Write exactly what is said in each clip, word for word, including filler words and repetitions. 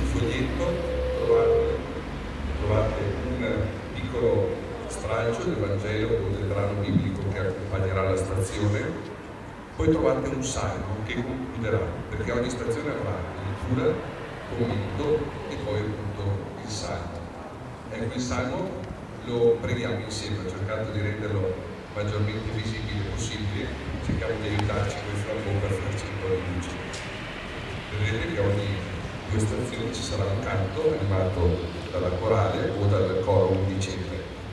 foglietto trovate, trovate un piccolo stralcio del Vangelo o del brano biblico che accompagnerà la stazione. Poi trovate un salmo che concluderà, perché ogni stazione avrà lettura, commento e poi appunto il salmo. Ecco, il salmo lo preghiamo insieme, ho cercato di renderlo maggiormente visibile possibile, cerchiamo di aiutarci con il flambeau per farci un po' di luce. Vedrete che ogni due stazioni ci sarà un canto animato dalla corale o dal coro undicente.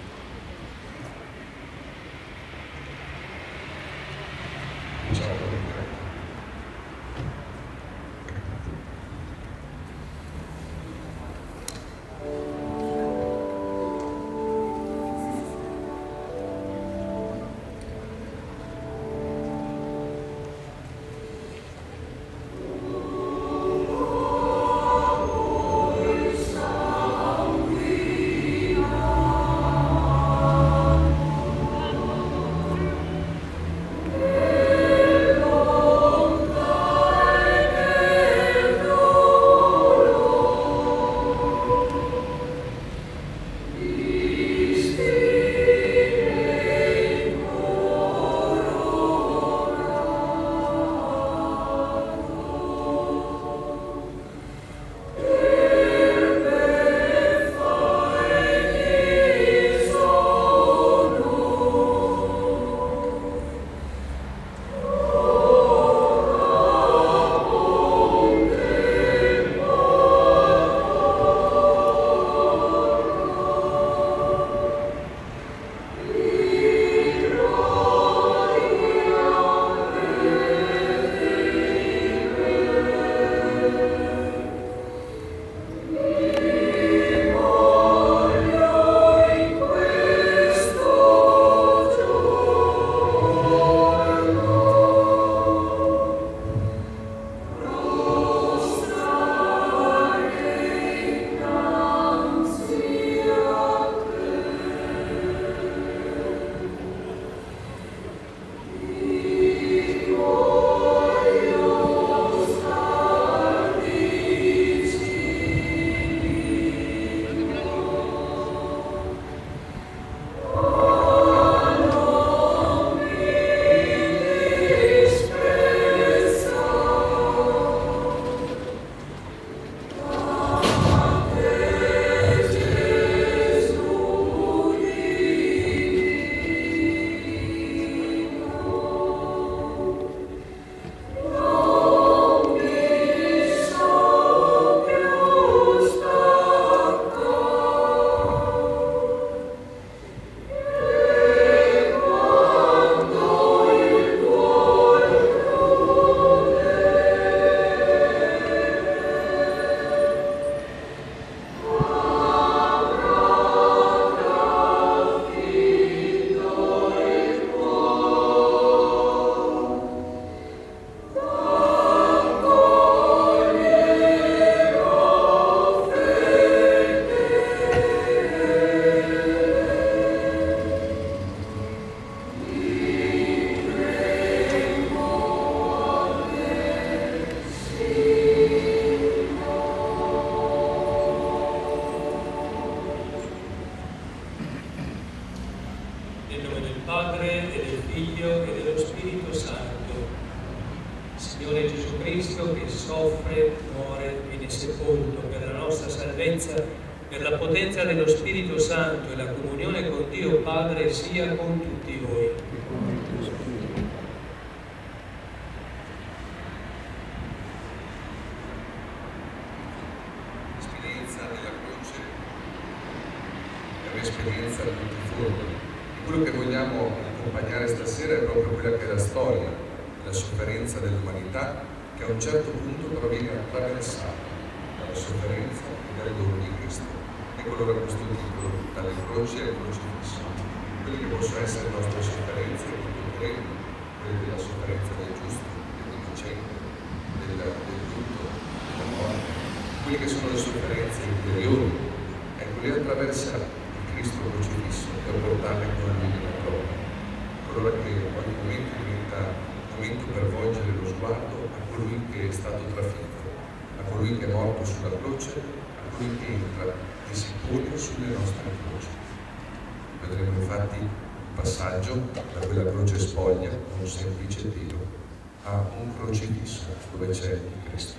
L'esperienza di tutti i giorni. Quello che vogliamo accompagnare stasera è proprio quella che è la storia, la sofferenza dell'umanità, che a un certo punto però viene attraversata dalla sofferenza e dal dono di Cristo. Ecco allora questo titolo, dalle croci al crocifisso. Quelle che possono essere le nostre sofferenze contemporanee, quelle della sofferenza del giusto, dell'innocente, del, del lutto, della morte, quelle che sono le sofferenze interiori, ecco, le attraversare Cristo crocifisso per portarle con lui nella croce. Allora che ogni momento diventa momento per volgere lo sguardo a colui che è stato trafitto, a colui che è morto sulla croce, a colui che entra e si pone sulle nostre croci. Vedremo infatti il passaggio da quella croce spoglia, un semplice telo, a un crocifisso dove c'è il Cristo.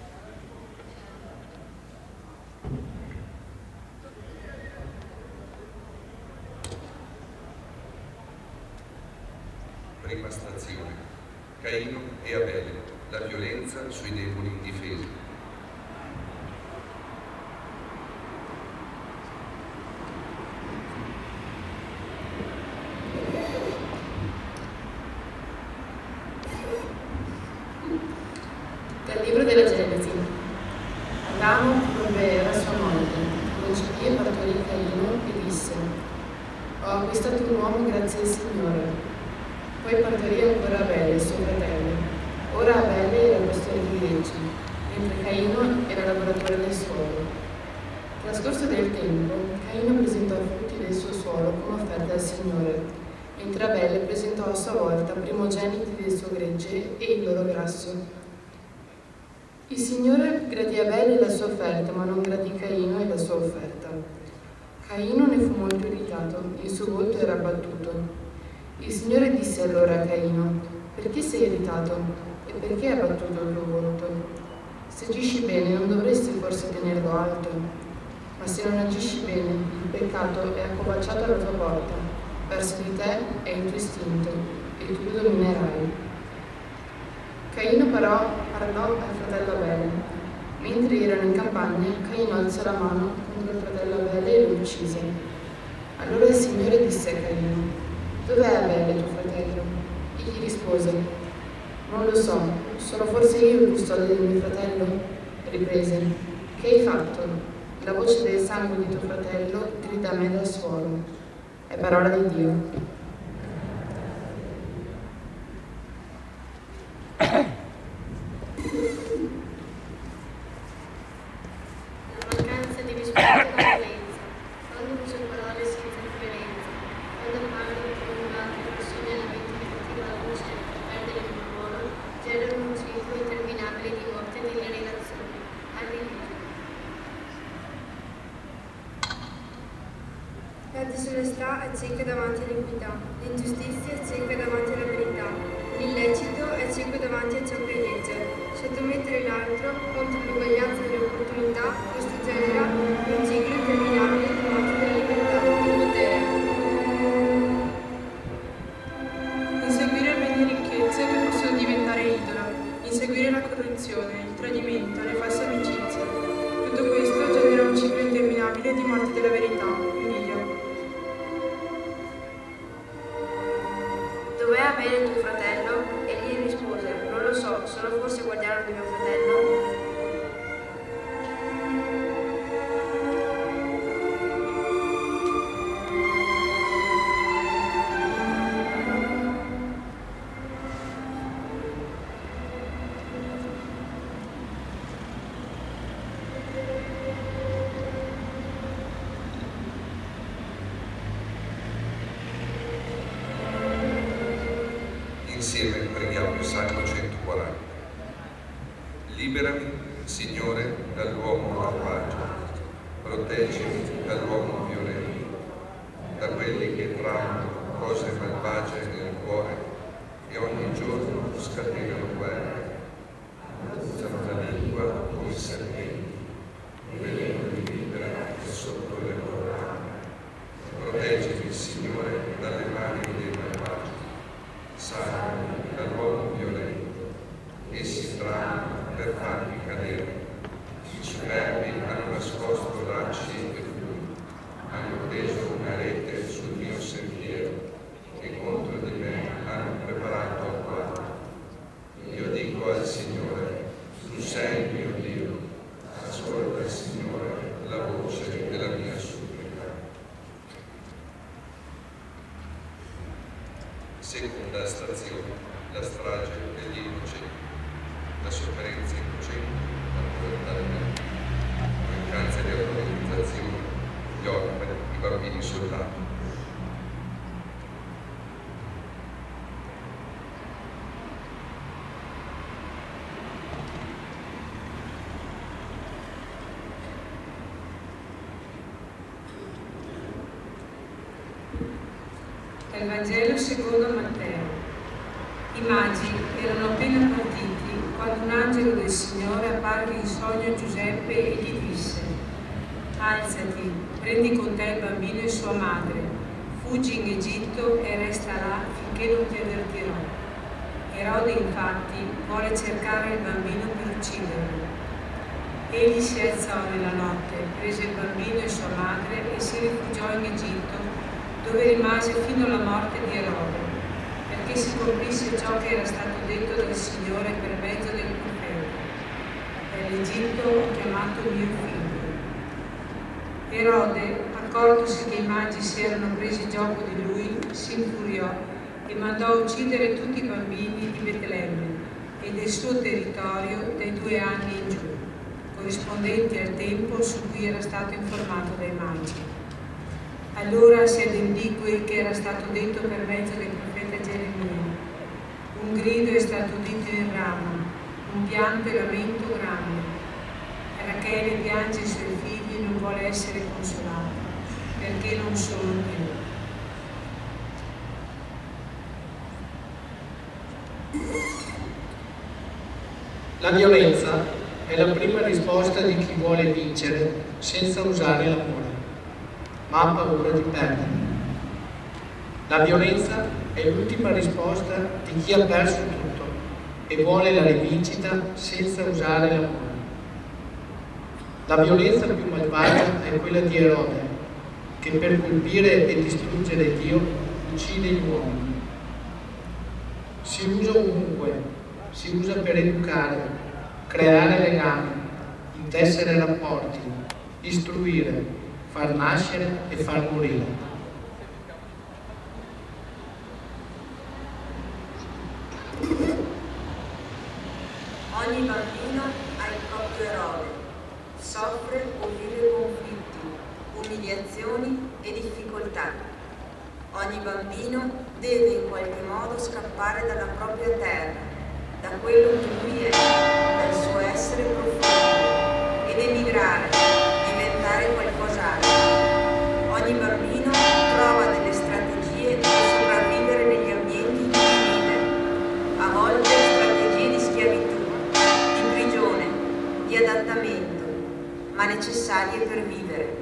Prima stazione: Caino e Abele, la violenza sui deboli indifesi. Dal libro della Genesi. Adamo provvera sua moglie, concepì e partorì Caino e disse: ho acquistato un uomo grazie al Signore. Poi partorì ancora Abele, suo fratello. Ora Abele era pastore di greggi, mentre Caino era lavoratore del suolo. Trascorso del tempo, Caino presentò i frutti del suo suolo come offerta al Signore, mentre Abele presentò a sua volta primogeniti del suo gregge e il loro grasso. Il Signore gradì Abele la sua offerta, ma non gradì Caino e la sua offerta. Caino ne fu molto irritato, il suo volto era abbattuto. Il Signore disse allora a Caino: perché sei irritato e perché hai abbattuto il tuo volto? Se agisci bene non dovresti forse tenerlo alto, ma se non agisci bene il peccato è accovacciato alla tua porta, verso di te è il tuo istinto e tu lo dominerai. Caino però parlò al fratello Abele. Mentre erano in campagna, Caino alzò la mano contro il fratello Abele e lo uccise. Allora il Signore disse a Caino: dov'è Abele tuo fratello? Egli rispose: non lo so, sono forse io il custode del mio fratello? Riprese: che hai fatto? La voce del sangue di tuo fratello grida a me dal suolo. È parola di Dio. La disonestà è cieca davanti all'equità, l'ingiustizia è cieca davanti alla verità, l'illecito è cieco davanti a ciò che è legge. Sottomettere l'altro contro l'uguaglianza delle opportunità, questo genera un ciclo interminabile di morte della libertà, del potere. Inseguire beni e ricchezze che possono diventare idolo, inseguire la corruzione, il tradimento, le false amicizie. Tutto questo genera un ciclo interminabile di morte della verità. Dov'è Abele tuo fratello? Egli rispose: non lo so, sono forse guardiano di mio fratello? Insieme preghiamo il Salmo centoquaranta. Liberami, Signore, dall'uomo malvagio, proteggimi dall'uomo violento, da quelli che tramano cose malvagie nel cuore e ogni giorno scatenano guerre, usano la lingua come serpenti, un veleno di vipera è sotto le loro rame. Proteggimi, Signore, dalle mani dei malvagi, salvami dall'uomo violento, essi tramano per farmi cadere. I superbi hanno nascosto lacci e fiumi, hanno teso una rete sul mio sentiero e contro di me hanno preparato agguato. Io dico al Signore: tu sei il mio Dio, ascolta, Signore, la voce della mia supplica. Seconda stazione: la strage degli innocenti, la sofferenza innocente, la povertà della vita, la mancanza di autorizzazione, gli orfani, i bambini soldati. Dal Vangelo secondo Matteo. I magi erano appena partiti quando un angelo del Signore apparve in sogno a Giuseppe e gli disse: alzati, prendi con te il bambino e sua madre, fuggi in Egitto e resta là finché non ti avvertirò. Erode infatti vuole cercare il bambino per ucciderlo. Egli si alzò nella notte, prese il bambino e sua madre e si rifugiò in Egitto, dove rimase fino alla morte di Erode, perché si compisse ciò che era stato detto dal Signore per mezzo del profeta: dall'Egitto ho chiamato mio figlio. Erode, accortosi che i magi si erano presi gioco di lui, si infuriò e mandò a uccidere tutti i bambini di Betlemme e del suo territorio dai due anni in giù, corrispondenti al tempo su cui era stato informato dai magi. Allora si adempì quel che era stato detto per mezzo del profeta Geremia: un grido è stato udito in Rama, un pianto e lamento grande. Rachele piange i suoi figli e non vuole essere consolata, perché non sono più. La violenza è la prima risposta di chi vuole vincere senza usare l'amore, ma ha paura di perdere. La violenza è l'ultima risposta di chi ha perso tutto e vuole la rivincita senza usare l'amore. La violenza più malvagia è quella di Erode, che per colpire e distruggere Dio uccide gli uomini. Si usa ovunque, si usa per educare, creare legami, intessere rapporti, istruire, far nascere e far morire. Ogni bambino ha il proprio Erode, soffre o vive conflitti, umiliazioni e difficoltà. Ogni bambino deve in qualche modo scappare dalla propria terra, da quello che lui è, dal suo essere profondo, ed emigrare, diventare qualcos'altro. Ogni bambino trova delle strategie per sopravvivere negli ambienti in cui vive, a volte strategie di schiavitù, di prigione, di adattamento, ma necessarie per vivere.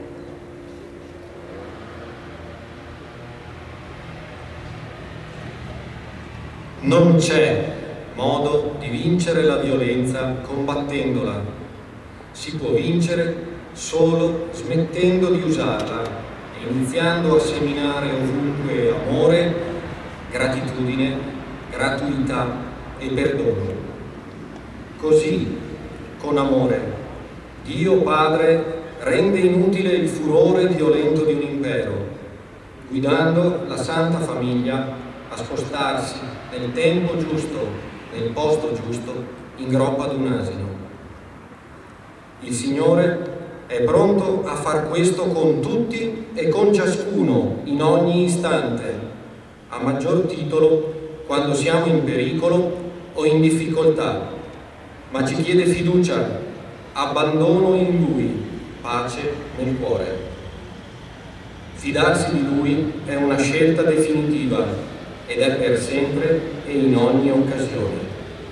Non c'è modo di vincere la violenza combattendola. Si può vincere solo smettendo di usarla e iniziando a seminare ovunque amore, gratitudine, gratuità e perdono. Così, con amore, Dio Padre rende inutile il furore violento di un impero, guidando la Santa Famiglia a spostarsi nel tempo giusto, nel posto giusto, in groppa d'un asino. Il Signore è pronto a far questo con tutti e con ciascuno, in ogni istante, a maggior titolo quando siamo in pericolo o in difficoltà, ma ci chiede fiducia, abbandono in Lui, pace nel cuore. Fidarsi di Lui è una scelta definitiva ed è per sempre e in ogni occasione.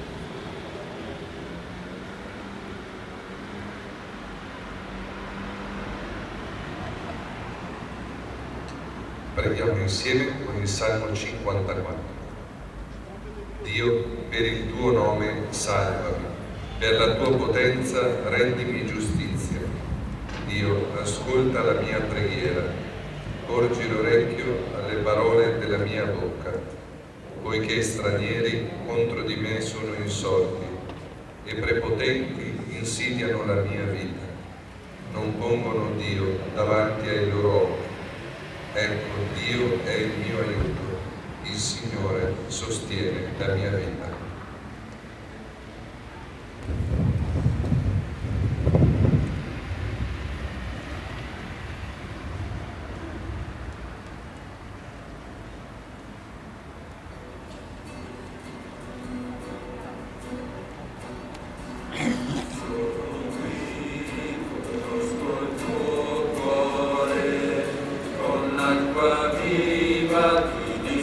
Preghiamo insieme con il Salmo cinquantaquattro. Dio, per il tuo nome salvami, per la tua potenza rendimi giustizia. Dio, ascolta la mia preghiera, porgi l'orecchio alle parole della mia bocca, poiché stranieri contro di me sono insorti e prepotenti insidiano la mia vita. Non pongono Dio davanti ai loro occhi. Ecco, Dio è il mio aiuto, il Signore sostiene la mia vita. Con acqua viva ti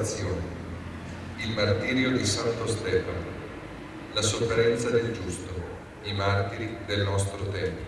Consolazione, il martirio di Santo Stefano, la sofferenza del giusto, i martiri del nostro tempo.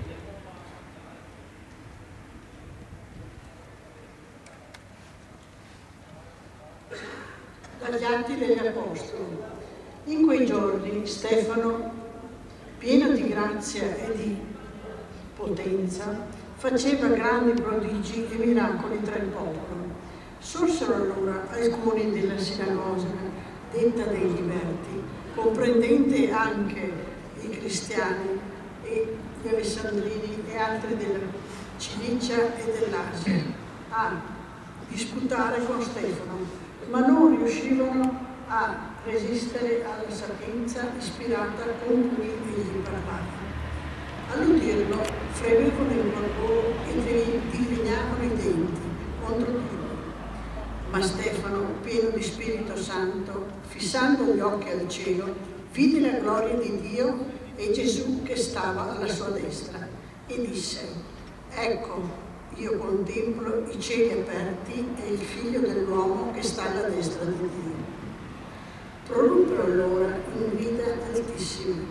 Dagli Atti degli Apostoli. In quei giorni Stefano, pieno di grazia e di potenza, faceva grandi prodigi e miracoli tra il popolo. Sorsero allora alcuni della sinagoga, detta dei liberti, comprendente anche i cristiani e gli alessandrini e altri della Cilicia e dell'Asia, a disputare con Stefano, ma non riuscivano a resistere alla sapienza ispirata con cui egli parlava. All'udirlo fremevano in loro e digrignavano i denti contro di lui. Ma Stefano, pieno di Spirito Santo, fissando gli occhi al cielo, vide la gloria di Dio e Gesù che stava alla sua destra e disse: ecco, io contemplo i cieli aperti e il figlio dell'uomo che sta alla destra di Dio. Proruppero allora in grida altissime,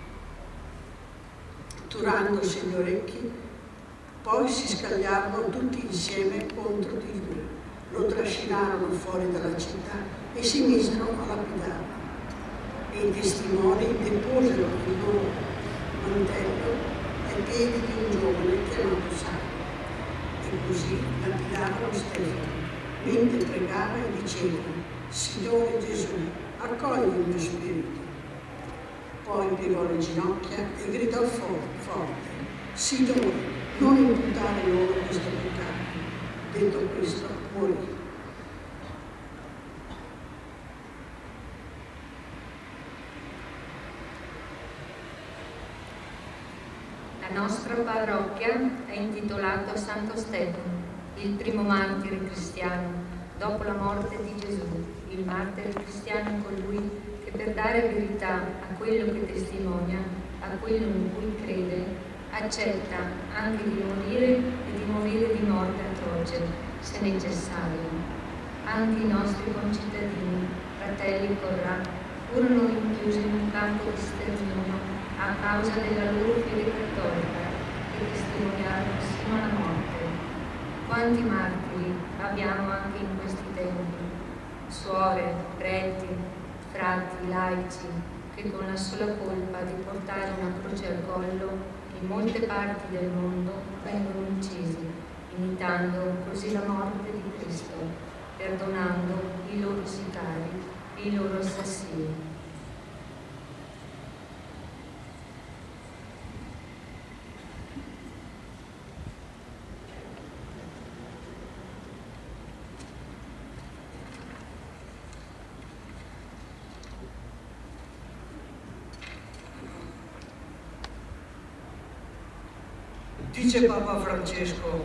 turandosi gli orecchi, poi si scagliarono tutti insieme contro di lui, lo trascinarono fuori dalla città e si misero a lapidarlo. E i testimoni deposero il loro mantello ai piedi di un giovane chiamato Saulo. E così lapidarono Stefano, mentre pregava e diceva: Signore Gesù, accogli il mio spirito. Poi piegò le ginocchia e gridò forte, forte: Signore, non imputare loro questo peccato. Detto questo, morì. La nostra parrocchia è intitolata a Santo Stefano, il primo martire cristiano, dopo la morte di Gesù. Il martire cristiano è colui che per dare verità a quello che testimonia, a quello in cui crede, accetta anche di morire e di morire di morte atroce, se necessario. Anche i nostri concittadini, fratelli Corrà, furono rinchiusi in un campo di sterminio a causa della loro fede cattolica, che testimoniarono sino alla morte. Quanti martiri abbiamo anche in questi tempi, suore, preti, frati, laici, che con la sola colpa di portare una croce al collo in molte parti del mondo vengono uccisi, imitando così la morte di Cristo, perdonando i loro sicari e i loro assassini. Dice Papa Francesco: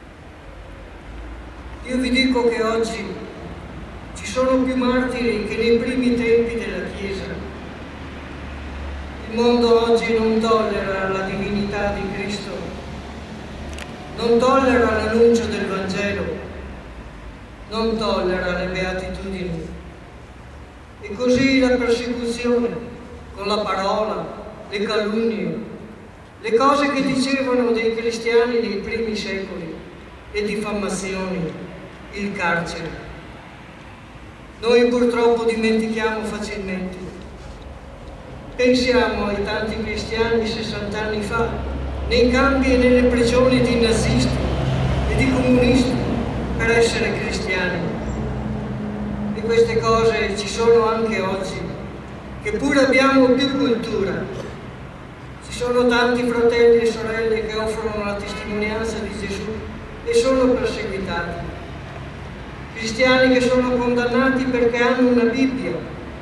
io vi dico che oggi ci sono più martiri che nei primi tempi della Chiesa. Il mondo oggi non tollera la divinità di Cristo, non tollera l'annuncio del Vangelo, non tollera le beatitudini. E così la persecuzione con la parola, le calunnie, le cose che dicevano dei cristiani nei primi secoli, le diffamazioni, il carcere. Noi purtroppo dimentichiamo facilmente. Pensiamo ai tanti cristiani sessant'anni fa, nei campi e nelle prigioni di nazisti e di comunisti, per essere cristiani. E queste cose ci sono anche oggi, che pure abbiamo più cultura. Ci sono tanti fratelli e sorelle che offrono la testimonianza di Gesù e sono perseguitati. Cristiani che sono condannati perché hanno una Bibbia,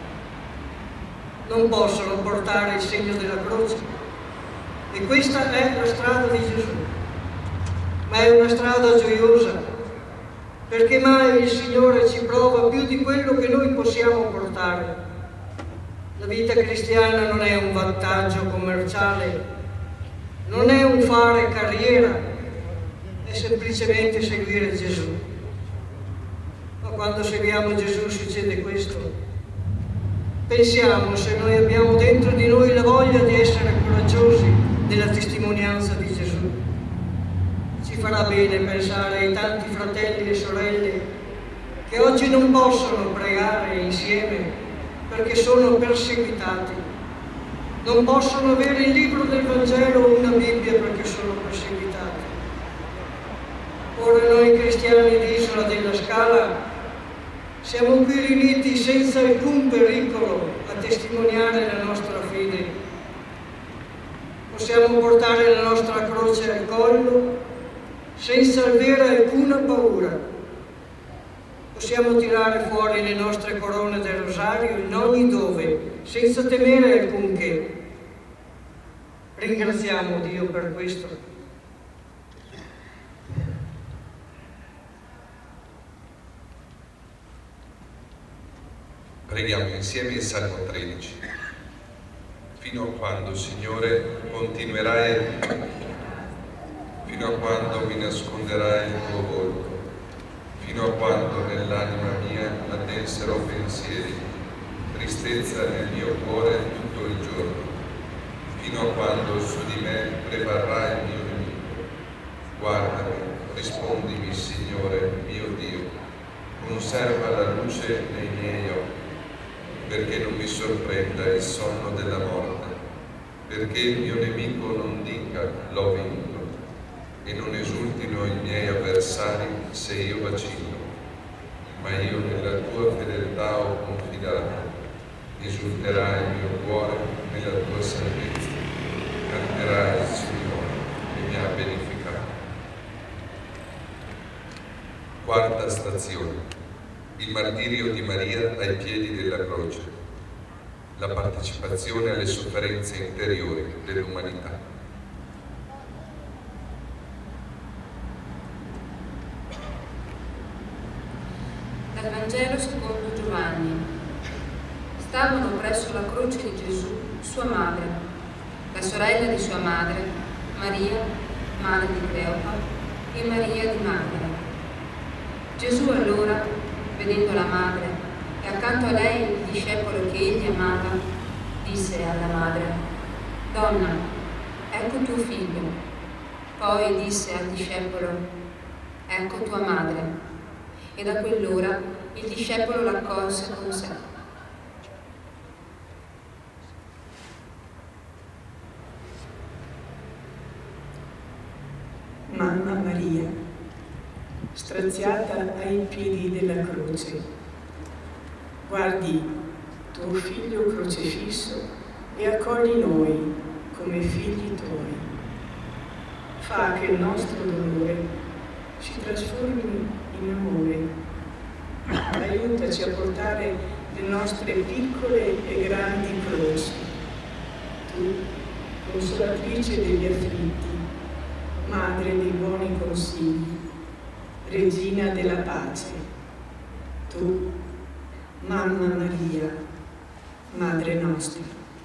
non possono portare il segno della croce. E questa è la strada di Gesù, ma è una strada gioiosa, perché mai il Signore ci prova più di quello che noi possiamo portare. La vita cristiana non è un vantaggio commerciale, non è un fare carriera, è semplicemente seguire Gesù. Ma quando seguiamo Gesù succede questo. Pensiamo se noi abbiamo dentro di noi la voglia di essere coraggiosi nella testimonianza di Gesù. Ci farà bene pensare ai tanti fratelli e sorelle che oggi non possono pregare insieme perché sono perseguitati, non possono avere il libro del Vangelo o una Bibbia perché sono perseguitati. Ora noi cristiani di Isola della Scala siamo qui riuniti senza alcun pericolo a testimoniare la nostra fede. Possiamo portare la nostra croce al collo senza avere alcuna paura. Possiamo tirare fuori le nostre corone del rosario in ogni dove, senza temere alcunché. Ringraziamo Dio per questo. Preghiamo insieme il Salmo tredici. Fino a quando, Signore, continuerai, fino a quando mi nasconderai il tuo volto, fino a quando nell'anima mia addenserò pensieri, tristezza nel mio cuore tutto il giorno, fino a quando su di me prevarrà il mio nemico. Guardami, rispondimi, Signore, mio Dio, conserva la luce nei miei occhi, perché non mi sorprenda il sonno della morte, perché il mio nemico non dica l'ho vinto, e non esultino i miei avversari se io vacillo. Ma io nella tua fedeltà ho confidato, esulterà il mio cuore nella tua salvezza, canterà il Signore che mi ha beneficato. Quarta stazione. Il martirio di Maria ai piedi della croce, la partecipazione alle sofferenze interiori dell'umanità. Dal Vangelo secondo Giovanni. Stavano presso la croce di Gesù sua madre, la sorella di sua madre, Maria, madre di Cleopa, e Maria di Magdala. Gesù allora, vedendo la madre e accanto a lei il discepolo che egli amava, disse alla madre: Donna, ecco tuo figlio. Poi disse al discepolo: Ecco tua madre. E da quell'ora il discepolo l'accolse con sé. Mamma Maria, straziata ai piedi della croce, guardi tuo figlio crocifisso e accogli noi come figli tuoi. Fa che il nostro dolore si trasformi in amore. Aiutaci a portare le nostre piccole e grandi croci. Tu, consolatrice degli afflitti, madre dei buoni consigli, regina della pace, tu, Mamma Maria, Madre nostra.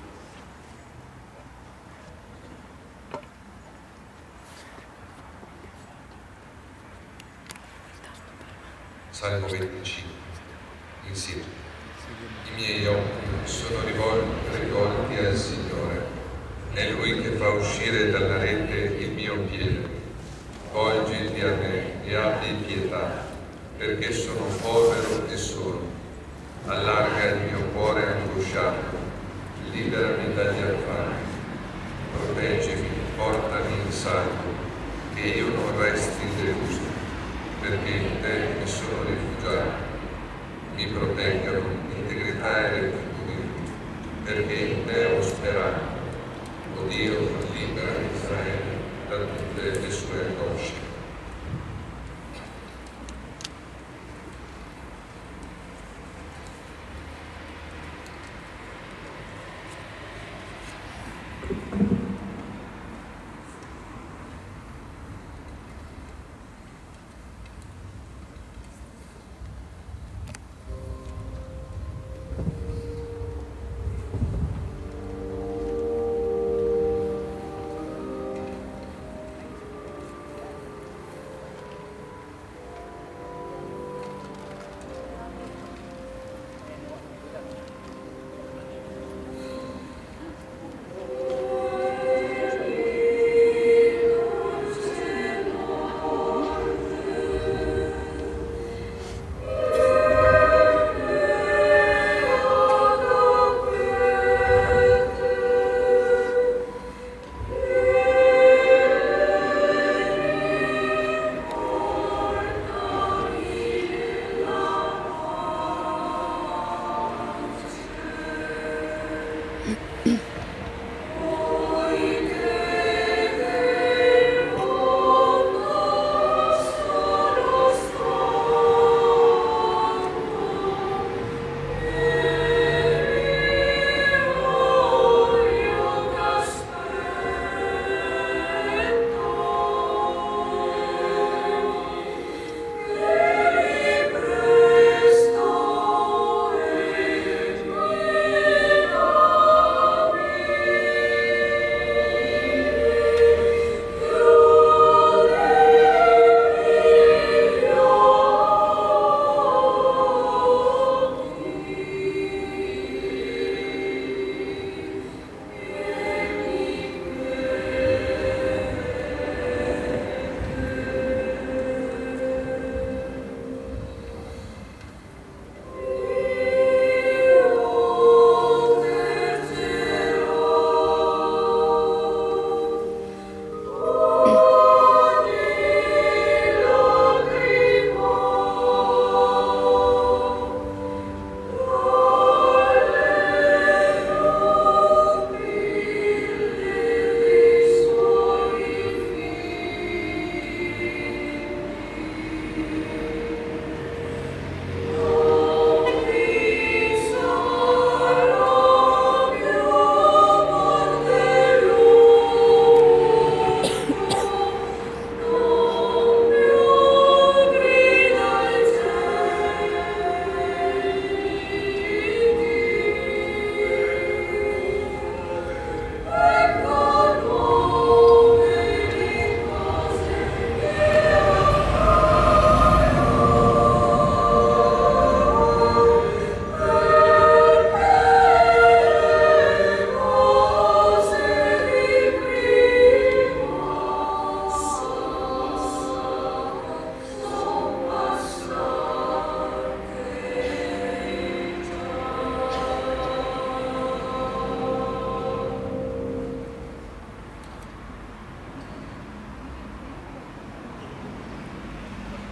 Salmo venticinque. Insieme. I miei occhi sono rivolti, rivolti al Signore, è Lui che fa uscire dalla rete il mio piede. Volgiti a me e abbi pietà, perché sono povero e solo. Allarga il mio cuore angosciato, liberami dagli affari. Proteggimi, portami in salvo, che io non resti deluso, perché in te mi sono rifugiato. Mi proteggano integrità e rettitudine, perché in te ho sperato. O Dio, libera Israele da tutte le sue angosce.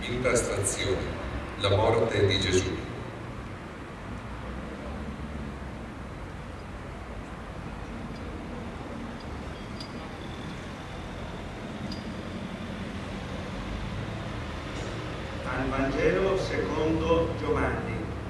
quinta stazione, la morte di Gesù. Dal Vangelo secondo Giovanni.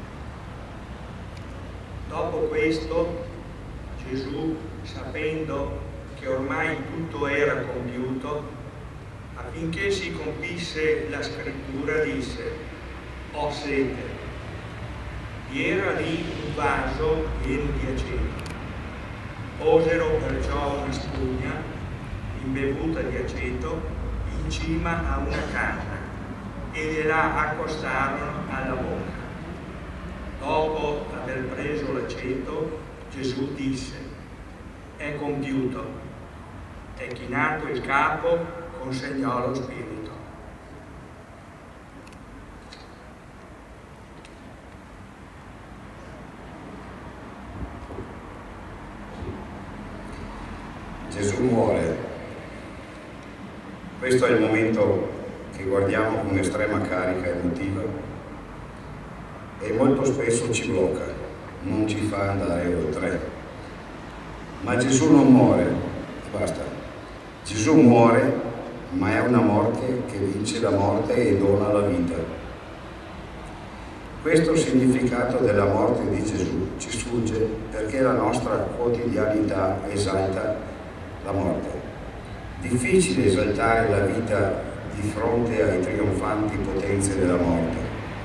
Dopo questo, Gesù, sapendo che ormai tutto era compiuto, affinché si compisse la scrittura, disse: ho sete. Vi era lì un vaso pieno di aceto. Posero perciò una spugna imbevuta di aceto in cima a una canna e gliela accostarono alla bocca. Dopo aver preso l'aceto, Gesù disse: è compiuto. E chinato il capo, consegnò lo spirito. Gesù muore. Questo è il momento che guardiamo con estrema carica emotiva e molto spesso ci blocca, non ci fa andare oltre. Ma Gesù non muore, basta. Gesù muore, ma è una morte che vince la morte e dona la vita. Questo significato della morte di Gesù ci sfugge perché la nostra quotidianità esalta la morte. Difficile esaltare la vita di fronte ai trionfanti potenze della morte.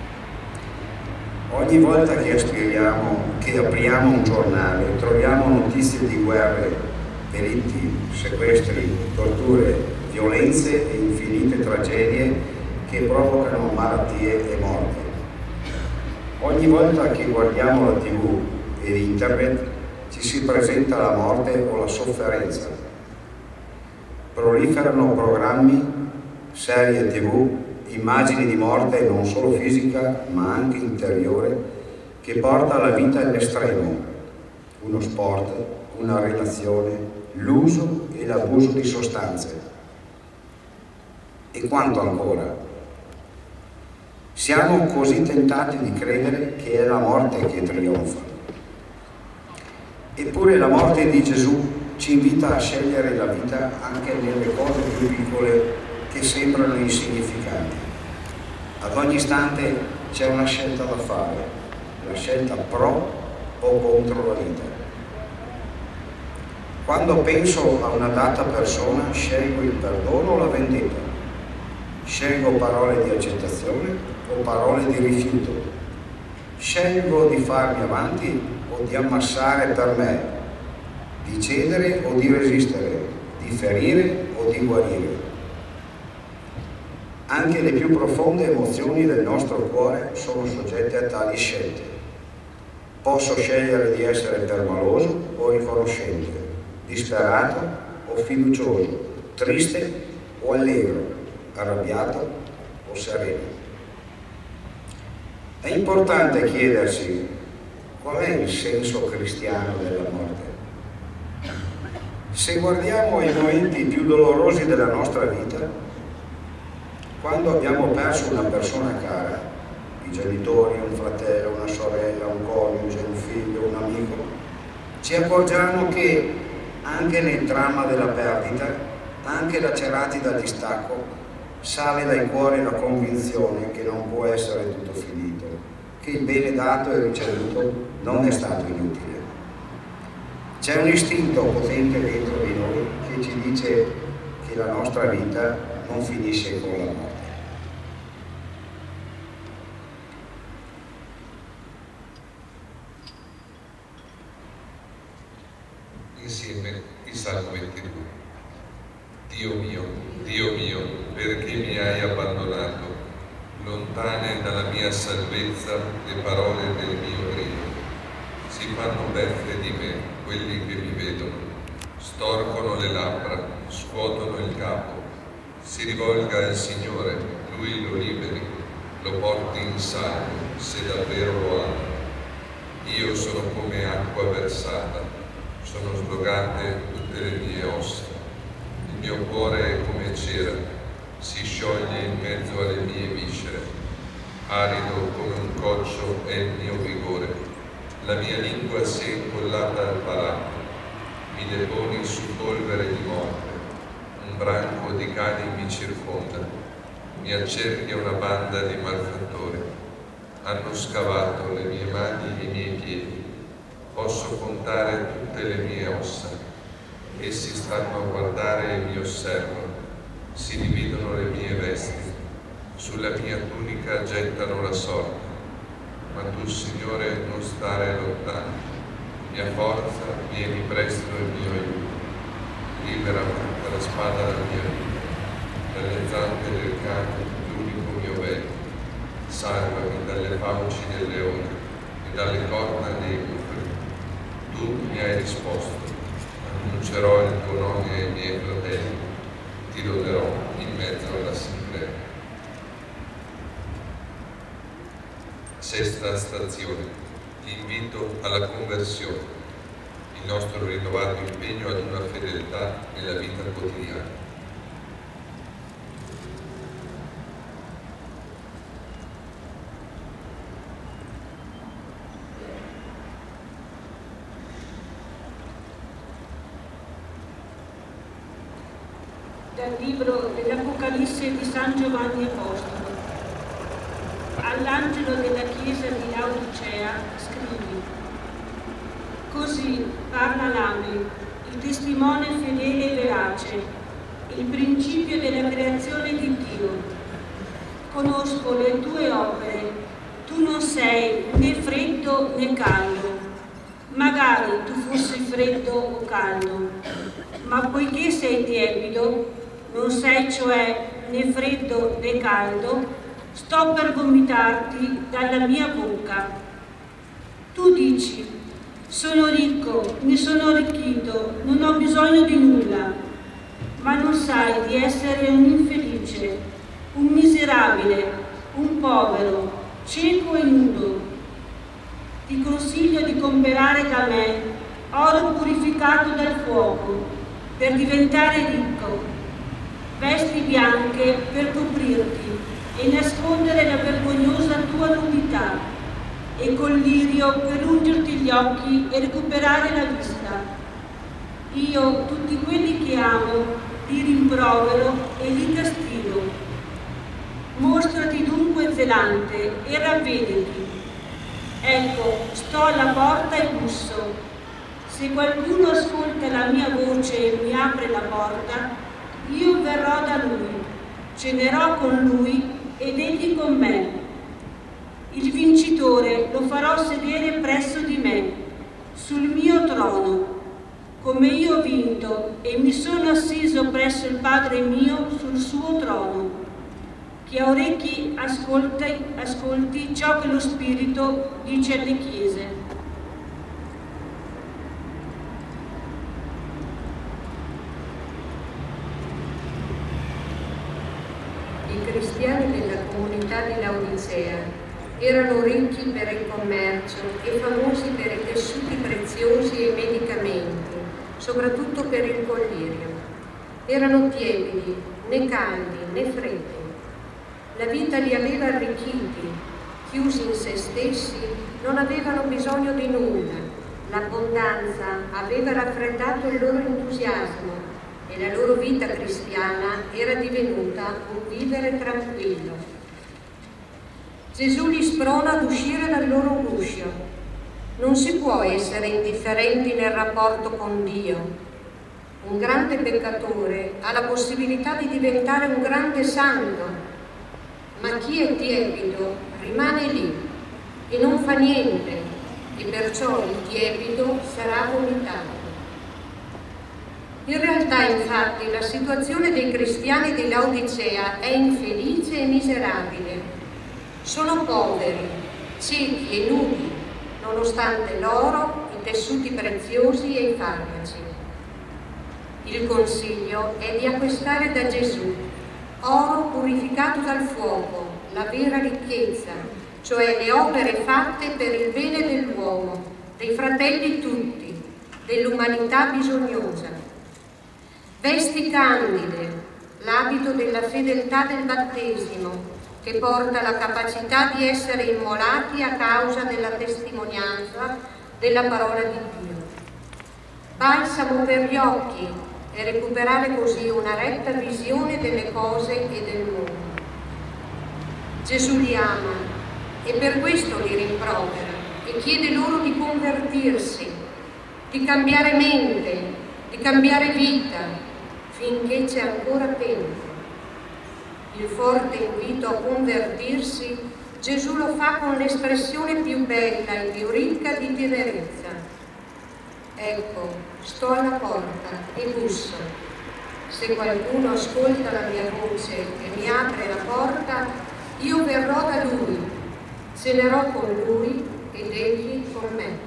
Ogni volta che aspiriamo, che apriamo un giornale, troviamo notizie di guerre, delitti, sequestri, torture, violenze e infinite tragedie che provocano malattie e morte. Ogni volta che guardiamo la tivù ed internet ci si presenta la morte o la sofferenza. Proliferano programmi, serie tivù, immagini di morte non solo fisica ma anche interiore che porta la vita all'estremo, uno sport, una relazione, l'uso e l'abuso di sostanze. E quanto ancora? Siamo così tentati di credere che è la morte che trionfa. Eppure la morte di Gesù ci invita a scegliere la vita anche nelle cose più piccole che sembrano insignificanti. Ad ogni istante c'è una scelta da fare, la scelta pro o contro la vita. Quando penso a una data persona, scelgo il perdono o la vendetta. Scelgo parole di accettazione o parole di rifiuto. Scelgo di farmi avanti o di ammassare per me, di cedere o di resistere, di ferire o di guarire. Anche le più profonde emozioni del nostro cuore sono soggette a tali scelte. Posso scegliere di essere permaloso o riconoscente, disperato o fiducioso, triste o allegro, arrabbiato o sereno. È importante chiedersi qual è il senso cristiano della morte. Se guardiamo i momenti più dolorosi della nostra vita, quando abbiamo perso una persona cara, i genitori, un fratello, una sorella, un coniuge, un figlio, un amico, ci accorgiamo che anche nel dramma della perdita, anche lacerati dal distacco, sale dai cuori la convinzione che non può essere tutto finito, che il bene dato e ricevuto non è stato inutile. C'è un istinto potente dentro di noi che ci dice che la nostra vita non finisce con la morte. Insieme il Salmo ventidue. Dio mio, Dio mio, perché mi hai abbandonato? Lontane dalla mia salvezza le parole del mio grido. Si fanno beffe di me quelli che mi vedono, storcono le labbra, scuotono il capo. Si rivolga al Signore, Lui lo liberi, lo porti in salvo, se davvero lo ama. Io sono come acqua versata, sono slogate tutte le mie ossa. Il mio cuore è come cera, si scioglie in mezzo alle mie viscere. arido come un coccio è il mio vigore, la mia lingua si è incollata al palato, mi deponi su polvere di morte, un branco di cani mi circonda, mi accerchia una banda di malfattori, hanno scavato le mie mani e i miei piedi, posso contare tutte le mie ossa, essi stanno a guardare e mi osservano, si dividono le mie vesti, sulla mia tunica gettano la sorte, ma tu, Signore, non stare lontano, mia forza, vieni presto il mio aiuto, liberami dalla spada della mia vita, dalle zampe del cane, l'unico mio bene, salvami dalle fauci del leone e dalle corna dei bufali. Tu mi hai risposto, annuncerò il tuo nome ai miei fratelli, ti loderò in mezzo all'assemblea. Sesta stazione, l'invito alla conversione, il nostro rinnovato impegno ad una fedeltà nella vita quotidiana. Dal libro dell'Apocalisse di San Giovanni Apostolo. All'angelo della chiesa di Laodicea scrivi: così parla l'Amen, il testimone fedele e verace, il principio della creazione di Dio. Conosco le tue opere, tu non sei né freddo né caldo. Magari tu fossi freddo o caldo, ma poiché sei tiepido, non sei cioè né freddo né caldo, sto per vomitarti dalla mia bocca. Tu dici: sono ricco, mi sono arricchito, non ho bisogno di nulla, ma non sai di essere un infelice, un miserabile, un povero, cieco e nudo. Ti consiglio di comprare da me oro purificato dal fuoco per diventare ricco, vesti bianche per coprirti e nascondere la vergognosa tua nudità, e collirio per ungerti gli occhi e recuperare la vista. Io tutti quelli che amo li rimprovero e li castigo. Mostrati dunque zelante e ravvediti. Ecco, sto alla porta e busso. Se qualcuno ascolta la mia voce e mi apre la porta, io verrò da lui, cenerò con lui ed egli con me. Il vincitore lo farò sedere presso di me, sul mio trono, come io ho vinto e mi sono assiso presso il Padre mio sul suo trono. Chi ha orecchi ascolti, ascolti ciò che lo Spirito dice alle chiese. I cristiani della comunità di Laodicea erano ricchi per il commercio e famosi per i tessuti preziosi e i medicamenti, soprattutto per il collirio. Erano tiepidi, né caldi né freddi. La vita li aveva arricchiti, chiusi in se stessi, non avevano bisogno di nulla. L'abbondanza aveva raffreddato il loro entusiasmo e la loro vita cristiana era divenuta un vivere tranquillo. Gesù li sprona ad uscire dal loro guscio. Non si può essere indifferenti nel rapporto con Dio. Un grande peccatore ha la possibilità di diventare un grande santo, ma chi è tiepido rimane lì e non fa niente, e perciò il tiepido sarà vomitato. In realtà, infatti, la situazione dei cristiani di Laodicea è infelice e miserabile. Sono poveri, ciechi e nudi, nonostante l'oro, i tessuti preziosi e i farmaci. Il consiglio è di acquistare da Gesù oro purificato dal fuoco, la vera ricchezza, cioè le opere fatte per il bene dell'uomo, dei fratelli tutti, dell'umanità bisognosa. Vesti candide, l'abito della fedeltà del battesimo, che porta la capacità di essere immolati a causa della testimonianza della parola di Dio. Balsamo per gli occhi e recuperare così una retta visione delle cose e del mondo. Gesù li ama e per questo li rimprovera e chiede loro di convertirsi, di cambiare mente, di cambiare vita, finché c'è ancora tempo. Il forte invito a convertirsi, Gesù lo fa con l'espressione più bella e più ricca di tenerezza. Ecco, sto alla porta e busso. Se qualcuno ascolta la mia voce e mi apre la porta, io verrò da lui, cenerò con lui ed egli con me.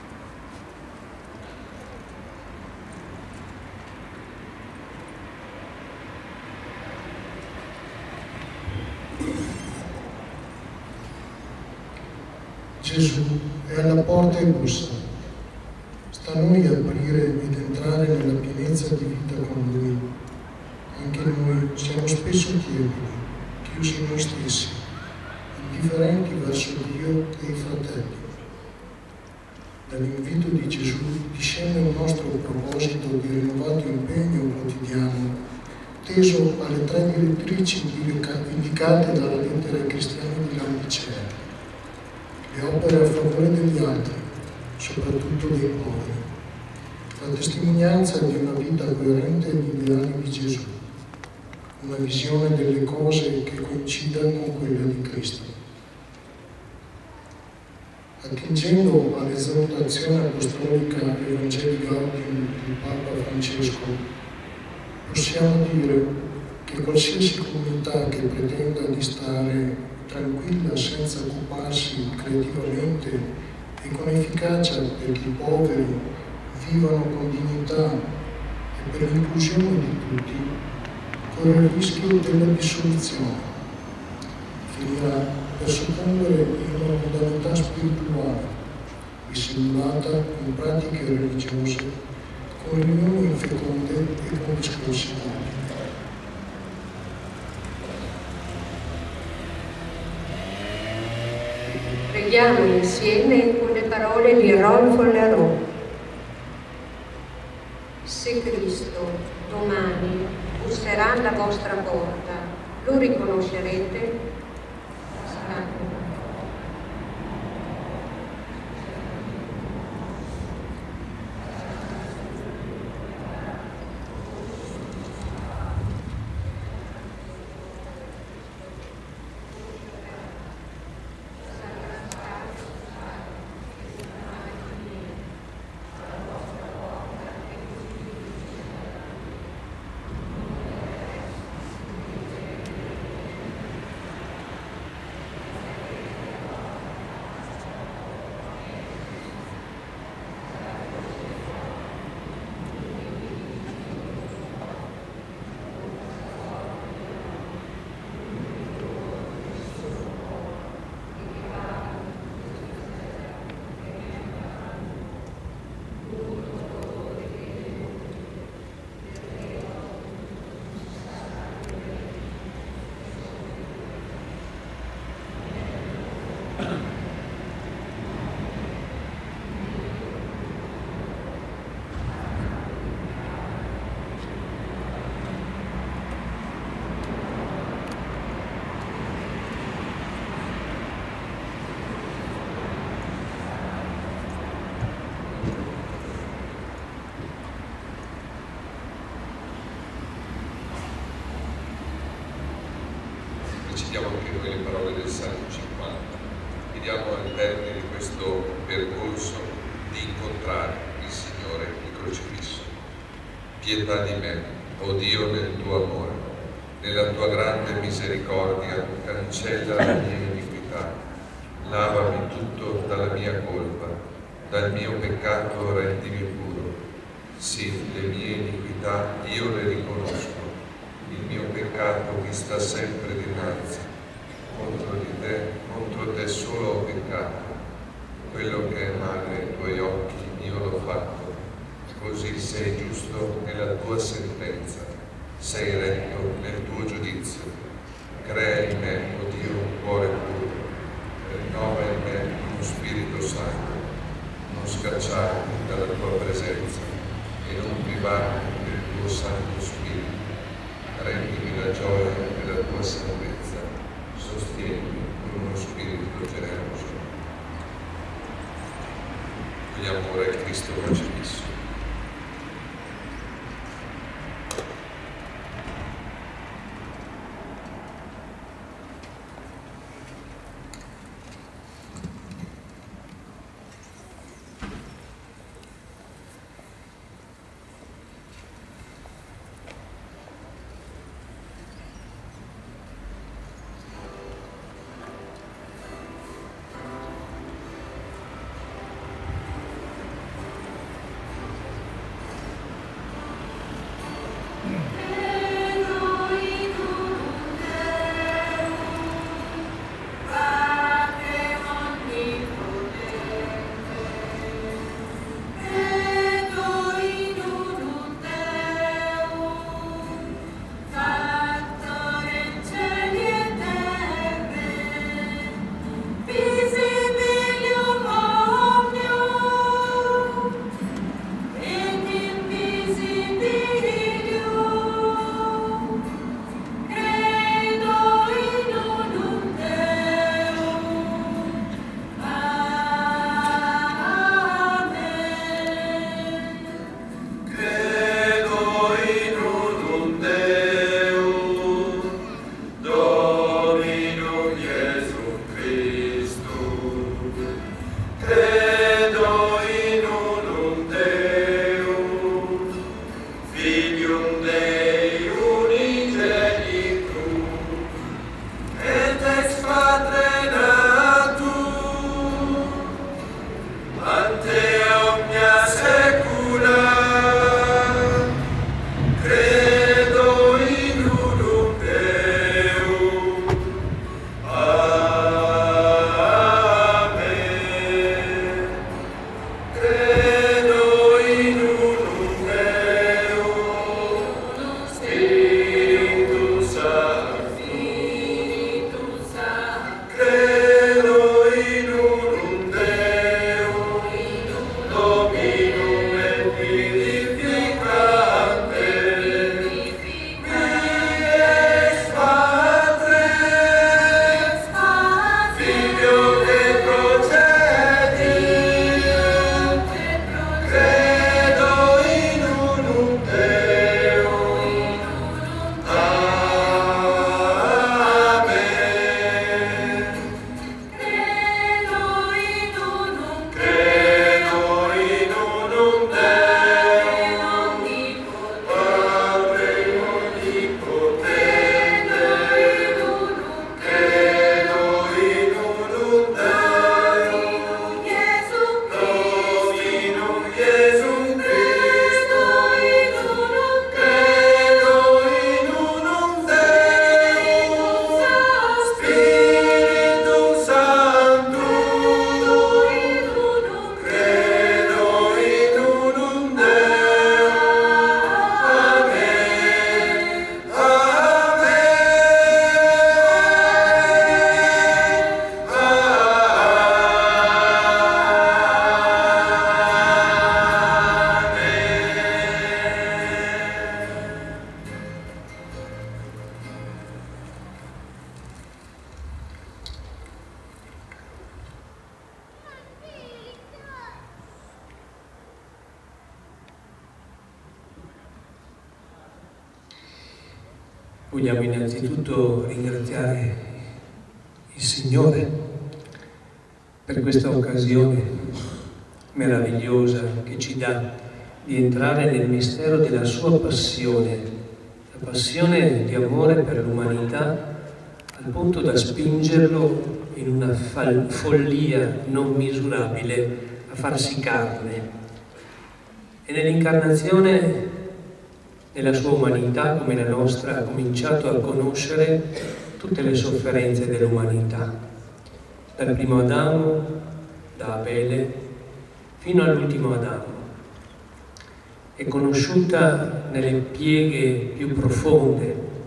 Gesù è alla porta e bussa. Sta a noi aprire ed entrare nella pienezza di vita con Lui. Anche noi siamo spesso tiepidi, chiusi in noi stessi, indifferenti verso Dio e i fratelli. Dall'invito di Gesù discende un nostro proposito di rinnovato impegno quotidiano, teso alle tre direttrici indicate dalla lettera ai cristiani di Laodicea. Le opere a favore degli altri, soprattutto dei poveri, la testimonianza di una vita coerente agli ideali di Gesù, una visione delle cose che coincidano con quella di Cristo. Attingendo all'esortazione apostolica Evangelii Gaudium del Papa Francesco, possiamo dire che qualsiasi comunità che pretenda di stare tranquilla senza occuparsi creativamente e con efficacia perché i poveri vivano con dignità e per l'inclusione di tutti, corre il rischio della dissoluzione. Finirà per soccombere in una modalità spirituale, dissimulata con pratiche religiose, con riunioni infeconde e con discorsi vani. Preghiamo insieme con le parole di Rolfo Larrò. Se Cristo domani busserà alla vostra porta, lo riconoscerete? Sarà. Citiamo anche noi le parole del Salmo cinquanta. Chiediamo al termine di questo percorso di incontrare il Signore, il crocifisso. Pietà di me, o Dio, nel tuo amore, nella tua grande misericordia, cancella la mia iniquità, lavami tutto dalla mia colpa, dal mio peccato rendimi puro. Sì, le mie iniquità io le riconosco. Il mio peccato mi sta sempre dinanzi. Contro di te, contro te solo ho peccato. Quello che è male ai tuoi occhi io l'ho fatto. Così sei giusto nella tua sentenza, sei retto nel tuo giudizio. crea in me, o Dio, un cuore puro, rinnova in me uno spirito santo, non scacciarmi dalla tua presenza e non privarmi del tuo Santo Spirito. Rendimi la gioia della tua salvezza, sostienimi con uno spirito generoso. Vogliamo ora il Cristo crocifisso. Vogliamo innanzitutto ringraziare il Signore per questa occasione meravigliosa che ci dà di entrare nel mistero della sua passione, la passione di amore per l'umanità, al punto da spingerlo in una follia non misurabile a farsi carne. E nell'incarnazione, nella sua umanità come la nostra, ha cominciato a conoscere tutte le sofferenze dell'umanità, dal primo Adamo, da Abele, fino all'ultimo Adamo. È conosciuta nelle pieghe più profonde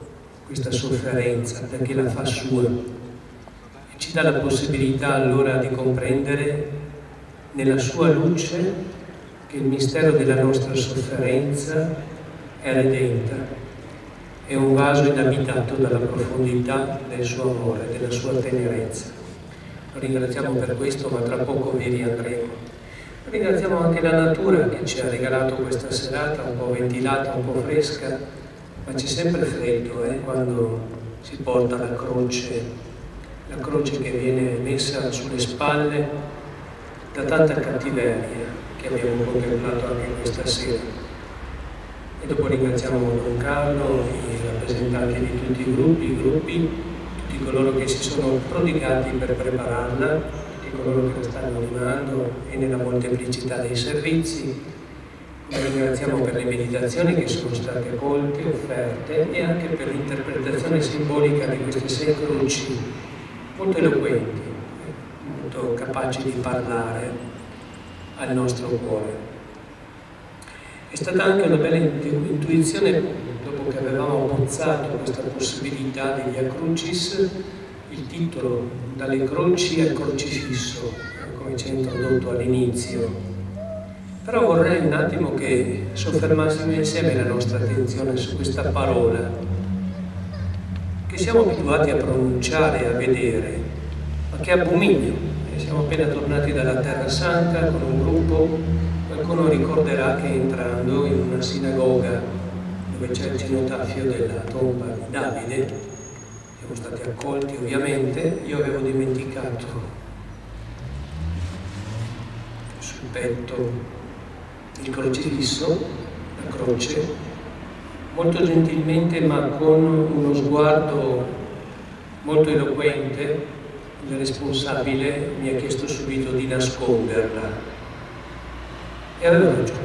questa sofferenza, perché la fa sua. E ci dà la possibilità allora di comprendere nella sua luce che il mistero della nostra sofferenza è redenta, è un vaso inabitato dalla profondità del suo amore, della sua tenerezza. Lo ringraziamo per questo, ma tra poco vi riandremo. Ringraziamo anche la natura che ci ha regalato questa serata un po' ventilata, un po' fresca, ma c'è sempre freddo eh, quando si porta la croce, la croce che viene messa sulle spalle da tanta cattiveria che abbiamo contemplato anche questa sera. E dopo ringraziamo Don Carlo, i rappresentanti di tutti i gruppi, i gruppi, tutti coloro che si sono prodigati per prepararla, coloro che lo stanno animando e nella molteplicità dei servizi. Lo ringraziamo per le meditazioni che sono state colte, offerte e anche per l'interpretazione simbolica di queste sei croci molto eloquenti, molto capaci di parlare al nostro cuore. È stata anche una bella intuizione, dopo che avevamo abbozzato questa possibilità di Via Crucis, il titolo Dalle croci al crocifisso, come ci ha introdotto all'inizio. Però vorrei un attimo che soffermassimo insieme la nostra attenzione su questa parola che siamo abituati a pronunciare e a vedere, ma che è abominio. Siamo appena tornati dalla Terra Santa con un gruppo, qualcuno ricorderà che entrando in una sinagoga dove c'è il cenotafio della tomba di Davide, siamo stati accolti ovviamente, io avevo dimenticato sul petto il crocifisso, la croce, molto gentilmente ma con uno sguardo molto eloquente, il responsabile mi ha chiesto subito di nasconderla e aveva ragione.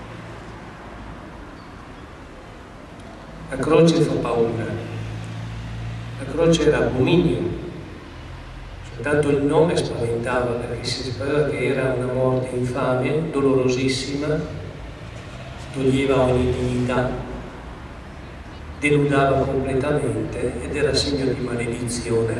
La croce fa paura. La croce era abominio, soltanto il nome spaventava perché si sapeva che era una morte infame, dolorosissima, toglieva ogni dignità, denudava completamente ed era segno di maledizione.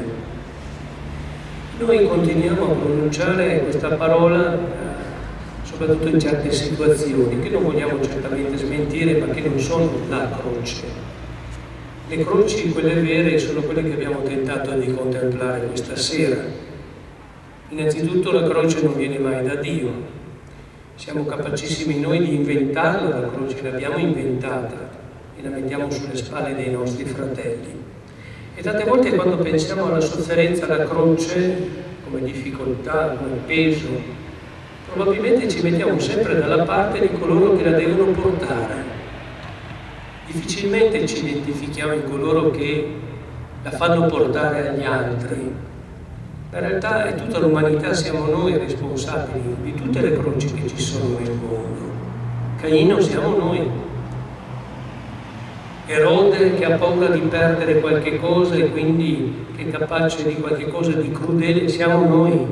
Noi continuiamo a pronunciare questa parola soprattutto in certe situazioni che non vogliamo certamente smentire ma che non sono la croce. Le croci, quelle vere, sono quelle che abbiamo tentato di contemplare questa sera. Innanzitutto la croce non viene mai da Dio. Siamo capacissimi noi di inventarla, la croce l'abbiamo inventata e la mettiamo sulle spalle dei nostri fratelli. E tante volte quando pensiamo alla sofferenza, alla croce, come difficoltà, come peso, probabilmente ci mettiamo sempre dalla parte di coloro che la devono portare. Difficilmente ci identifichiamo in coloro che la fanno portare agli altri. In realtà è tutta l'umanità, siamo noi responsabili di tutte le croci che ci sono nel mondo. Caino siamo noi. Erode che ha paura di perdere qualche cosa e quindi che è capace di qualche cosa di crudele siamo noi.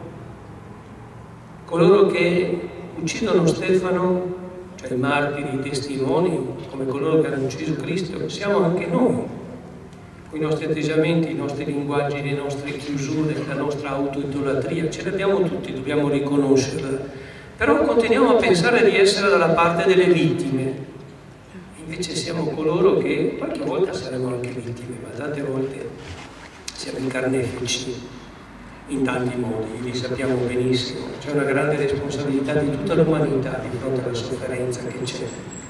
Coloro che uccidono Stefano, cioè i martiri, i testimoni, come coloro che hanno ucciso Cristo, siamo anche noi, con i nostri atteggiamenti, i nostri linguaggi, le nostre chiusure, la nostra autoidolatria, ce l'abbiamo tutti, dobbiamo riconoscerla, però continuiamo a pensare di essere dalla parte delle vittime, invece siamo coloro che qualche volta saremo anche vittime, ma tante volte siamo i carnefici in tanti modi, li sappiamo benissimo. C'è una grande responsabilità di tutta l'umanità di fronte alla sofferenza che c'è.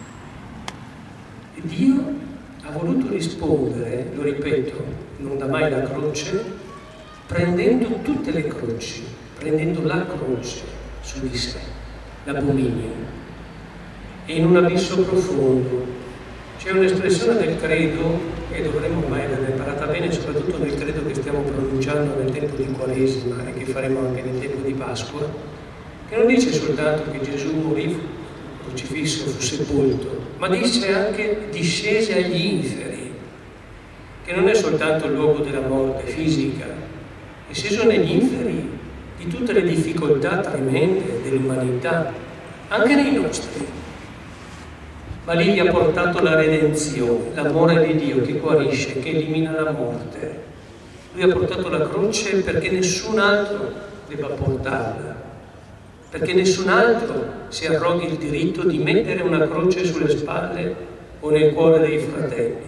E Dio ha voluto rispondere, lo ripeto, non dà mai la croce, prendendo tutte le croci, prendendo la croce su di sé, l'abominio. E in un abisso profondo c'è un'espressione del credo che dovremmo mai aver imparata bene, soprattutto nel credo che stiamo pronunciando nel tempo di Quaresima e che faremo anche nel tempo di Pasqua, che non dice soltanto che Gesù morì crocifisso, fu sepolto, ma dice anche discese agli inferi, che non è soltanto il luogo della morte fisica, è sceso negli inferi di tutte le difficoltà tremende dell'umanità, anche nei nostri. ma lì gli ha portato la redenzione, l'amore di Dio che guarisce, che elimina la morte. Lui ha portato la croce perché nessun altro debba portarla, perché nessun altro si arroghi il diritto di mettere una croce sulle spalle o nel cuore dei fratelli,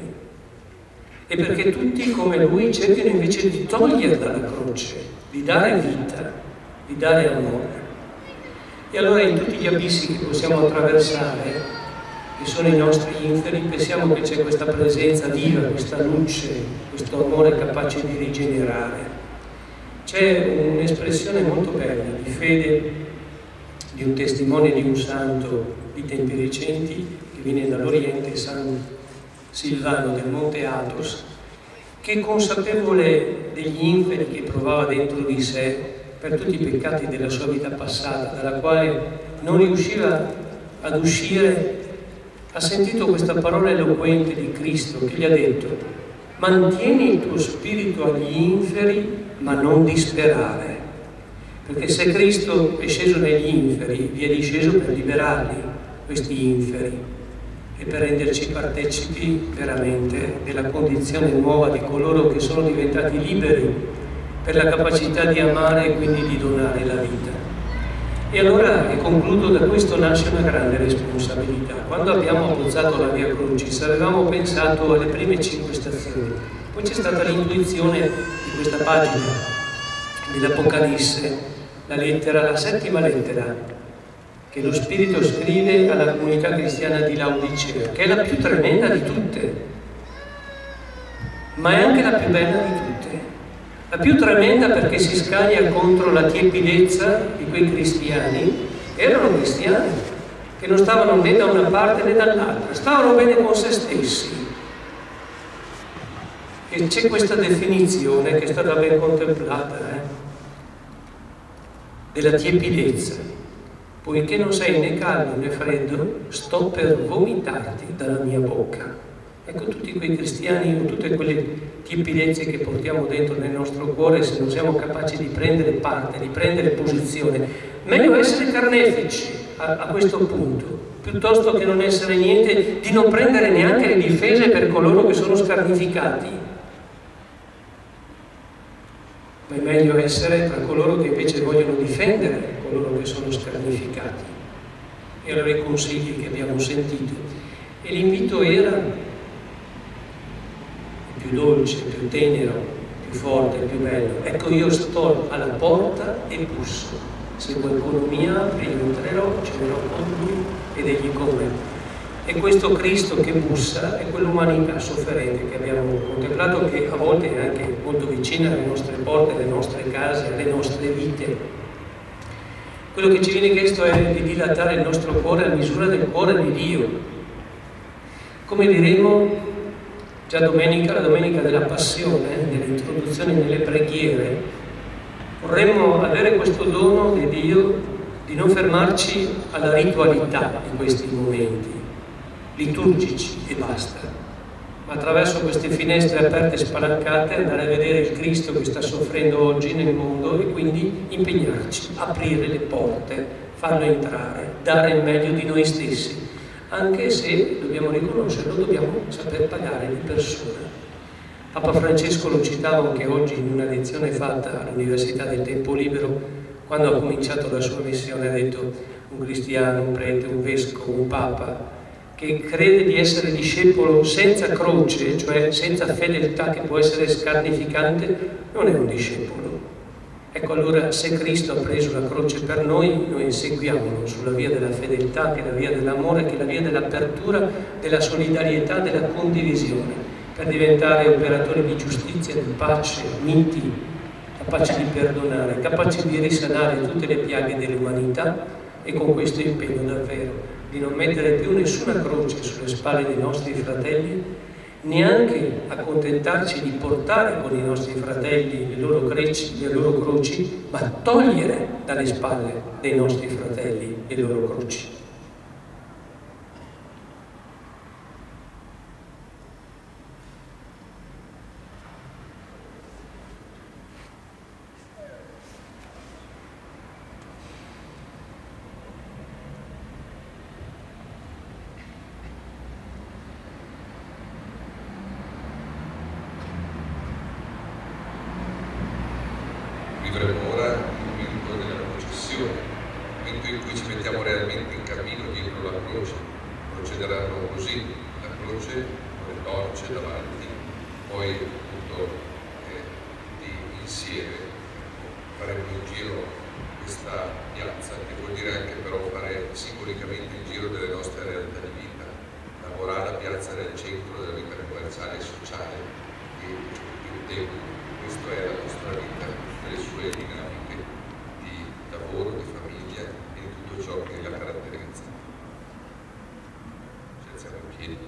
e perché tutti come lui cercano invece di toglierla la croce, di dare vita, di dare amore. E allora in tutti gli abissi che possiamo attraversare, che sono i nostri inferi, pensiamo che c'è questa presenza viva, questa luce, questo amore capace di rigenerare. C'è un'espressione molto bella di fede di un testimone di un santo di tempi recenti che viene dall'Oriente, San Silvano del Monte Athos, che consapevole degli inferi che provava dentro di sé per tutti i peccati della sua vita passata, dalla quale non riusciva ad uscire, ha sentito questa parola eloquente di Cristo che gli ha detto: mantieni il tuo spirito agli inferi, ma non disperare, perché se Cristo è sceso negli inferi, vi è disceso per liberarli, questi inferi, e per renderci partecipi veramente della condizione nuova di coloro che sono diventati liberi per la capacità di amare e quindi di donare la vita. E allora, e concludo, da questo nasce una grande responsabilità. Quando abbiamo abbozzato la Via Crucis avevamo pensato alle prime cinque stazioni, poi c'è stata l'intuizione di questa pagina dell'Apocalisse, la lettera, la settima lettera che lo Spirito scrive alla comunità cristiana di Laodicea, che è la più tremenda di tutte, ma è anche la più bella di tutte. La più tremenda perché si scaglia contro la tiepidezza di quei cristiani. Erano cristiani che non stavano né da una parte né dall'altra, stavano bene con se stessi. E c'è questa definizione che è stata ben contemplata, eh, della tiepidezza. Poiché non sei né caldo né freddo, sto per vomitarti dalla mia bocca. Ecco, tutti quei cristiani o tutte quelle tiepidezze che portiamo dentro nel nostro cuore, se non siamo capaci di prendere parte, di prendere posizione, meglio essere carnefici a, a questo punto, piuttosto che non essere niente, di non prendere neanche le difese per coloro che sono scarnificati. Ma è meglio essere tra coloro che invece vogliono difendere coloro che sono scarnificati. E allora i consigli che abbiamo sentito. E l'invito era più dolce, più tenero, più forte, più bello. Ecco, io sto alla porta e busso. Se qualcuno mi apre, io entrerò, cenerò con lui ed egli con me. E questo Cristo che bussa è quell'umanità sofferente che abbiamo contemplato, che a volte è anche molto vicina alle nostre porte, alle nostre case, alle nostre vite. Quello che ci viene chiesto è di dilatare il nostro cuore a misura del cuore di Dio. Come diremo già domenica, la domenica della Passione, nell'introduzione nelle preghiere, vorremmo avere questo dono di Dio di non fermarci alla ritualità di questi momenti liturgici e basta, ma attraverso queste finestre aperte e spalancate andare a vedere il Cristo che sta soffrendo oggi nel mondo e quindi impegnarci, aprire le porte, farlo entrare, dare il meglio di noi stessi, anche se, dobbiamo riconoscerlo, dobbiamo saper pagare di persona. Papa Francesco lo citava anche oggi in una lezione fatta all'Università del Tempo Libero, quando ha cominciato la sua missione. Ha detto: un cristiano, un prete, un vescovo, un papa che crede di essere discepolo senza croce, cioè senza fedeltà che può essere scarnificante, non è un discepolo. Ecco, allora, se Cristo ha preso la croce per noi, noi inseguiamolo sulla via della fedeltà, che è la via dell'amore, che è la via dell'apertura, della solidarietà, della condivisione, per diventare operatori di giustizia, di pace, miti, capaci di perdonare, capaci di risanare tutte le piaghe dell'umanità, e con questo impegno davvero di non mettere più nessuna croce sulle spalle dei nostri fratelli, neanche accontentarci di portare con i nostri fratelli le loro, creci, le loro croci, ma togliere dalle spalle dei nostri fratelli le loro croci. vivremo ora il momento della processione, il momento in cui ci mettiamo realmente in cammino dietro la croce. Procederanno così, la croce con le torce davanti, poi appunto eh, di insieme faremo in giro questa piazza, che vuol dire anche però fare simbolicamente il giro delle nostre realtà di vita. La Morala piazza nel centro della vita commerciale e sociale e il tempo. Questa è la nostra vita, le sue dinamiche di lavoro, di famiglia e di tutto ciò che la caratterizza. Ci alziamo in piedi.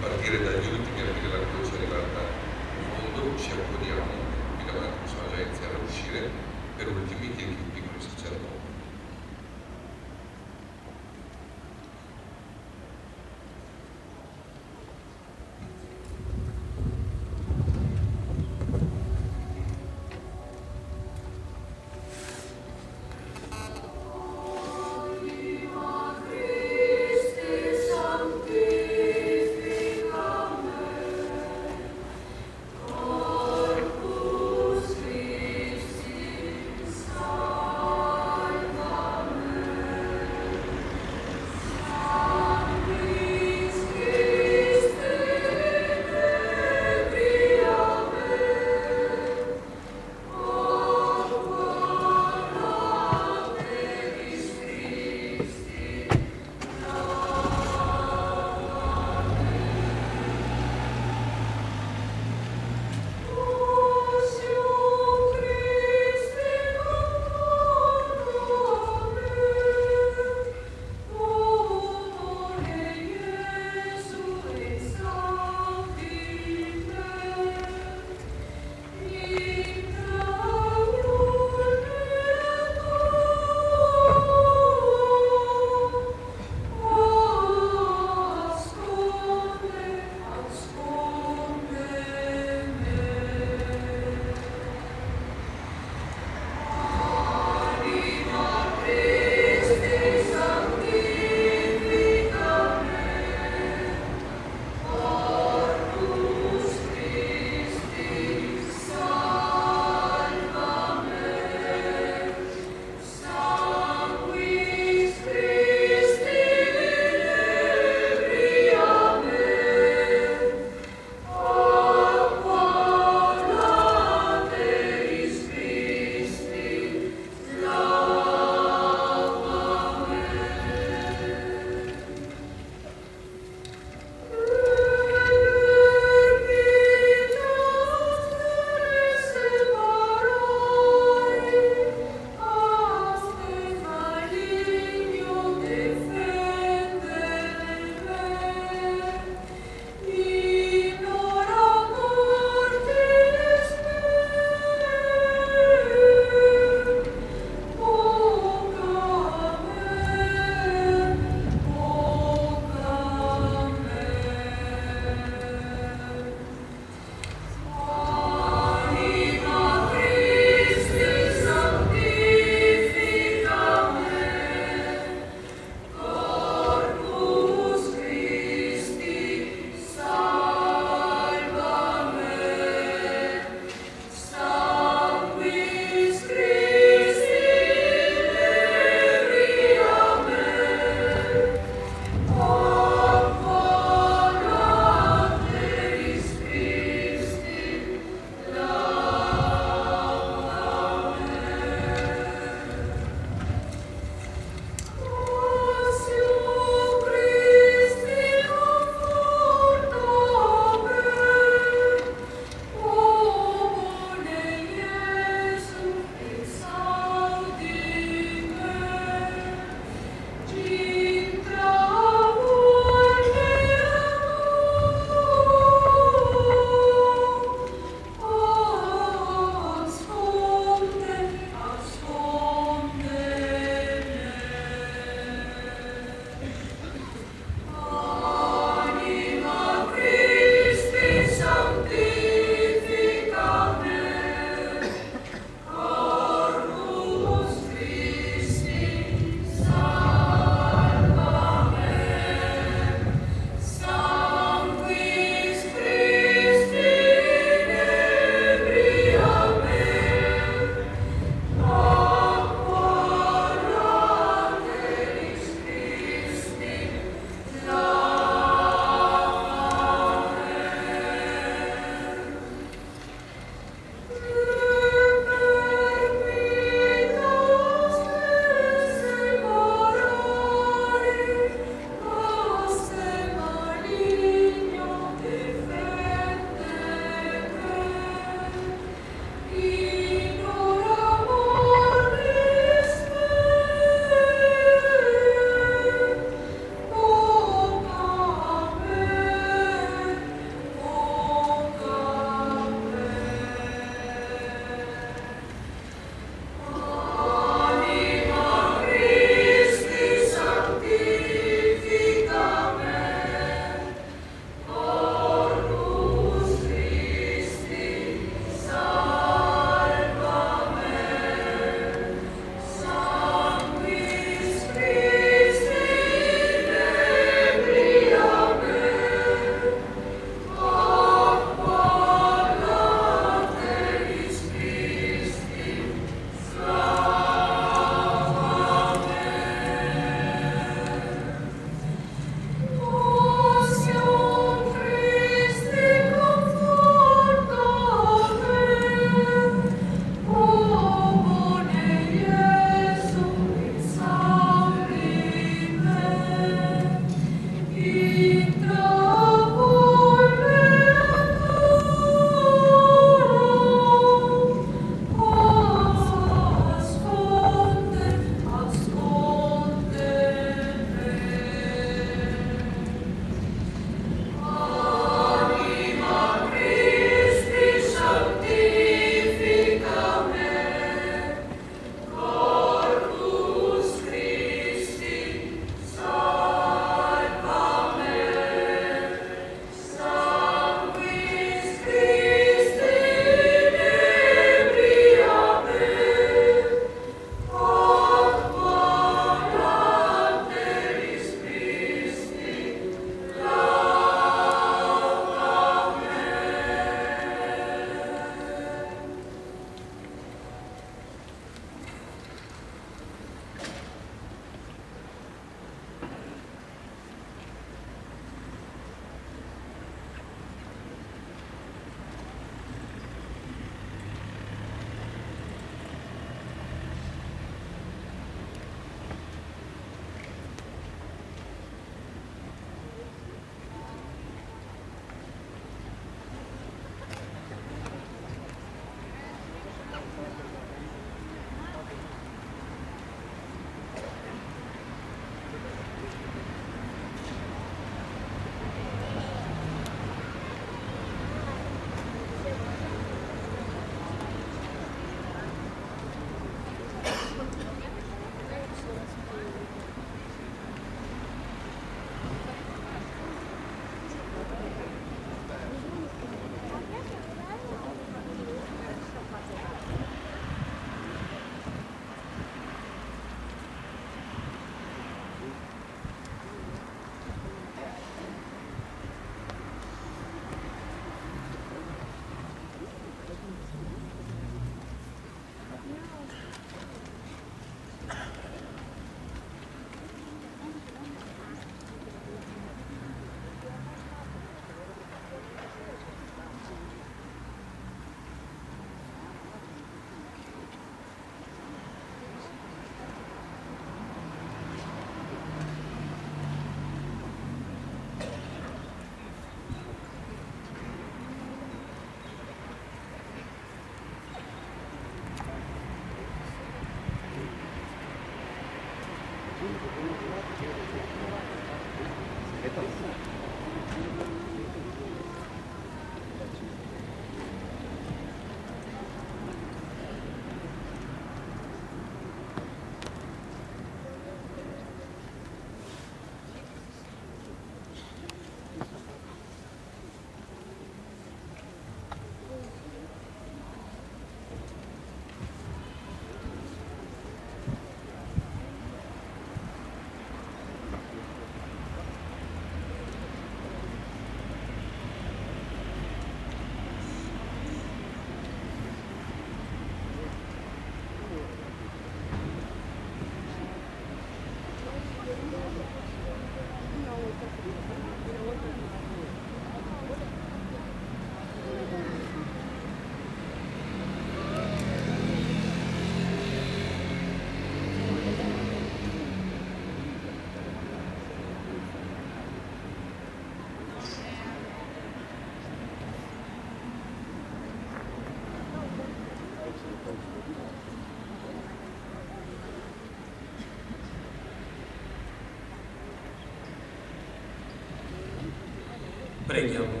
Preghiamo.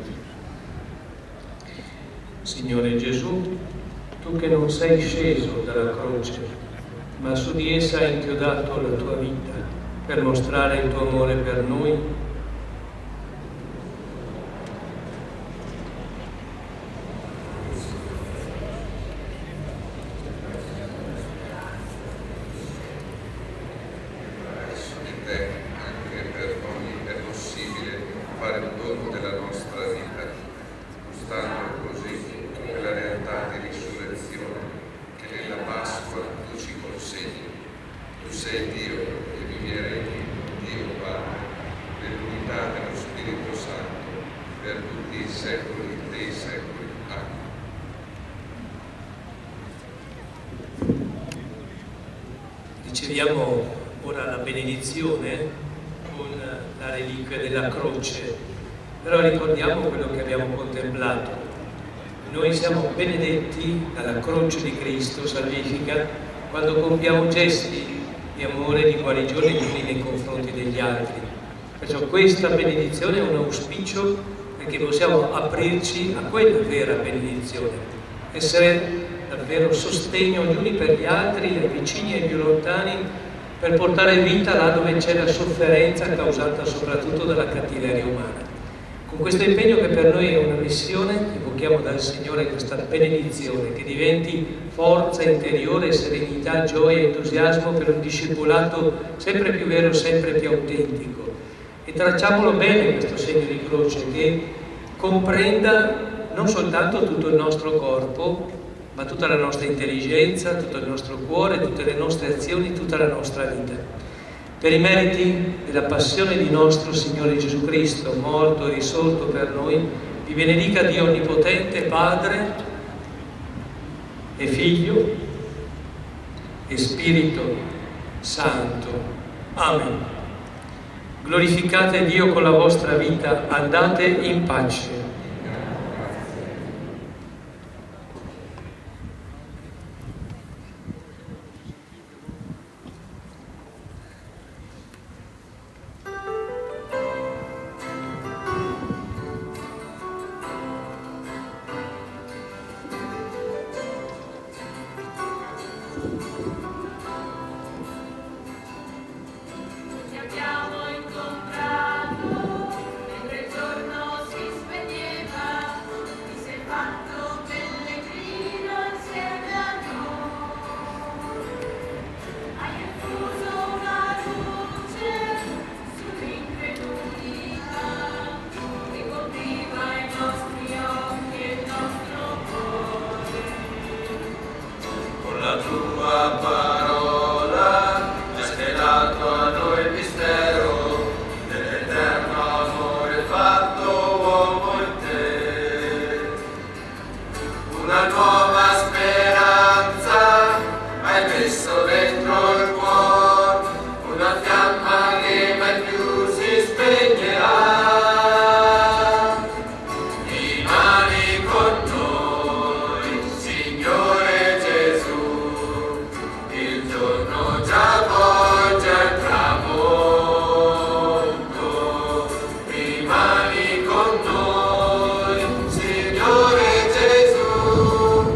Signore Gesù, tu che non sei sceso dalla croce, ma su di essa hai inchiodato la tua vita per mostrare il tuo amore per noi, riceviamo ora la benedizione con la reliquia della croce, però ricordiamo quello che abbiamo contemplato. Noi siamo benedetti dalla croce di Cristo salvifica quando compiamo gesti di amore e di guarigione gli uni nei confronti degli altri. Perciò questa benedizione è un auspicio perché possiamo aprirci a quella vera benedizione, essere davvero sostegno gli uni per gli altri, ai vicini e ai più lontani, per portare vita là dove c'è la sofferenza causata soprattutto dalla cattiveria umana. Con questo impegno che per noi è una missione, invochiamo dal Signore questa benedizione che diventi forza interiore, serenità, gioia e entusiasmo per un discepolato sempre più vero, sempre più autentico. E tracciamolo bene questo segno di croce, che comprenda non soltanto tutto il nostro corpo, ma tutta la nostra intelligenza, tutto il nostro cuore, tutte le nostre azioni, tutta la nostra vita. Per i meriti della passione di nostro Signore Gesù Cristo, morto e risorto per noi, vi benedica Dio Onnipotente, Padre e Figlio e Spirito Santo. Amen. Glorificate Dio con la vostra vita, andate in pace. Signore Gesù.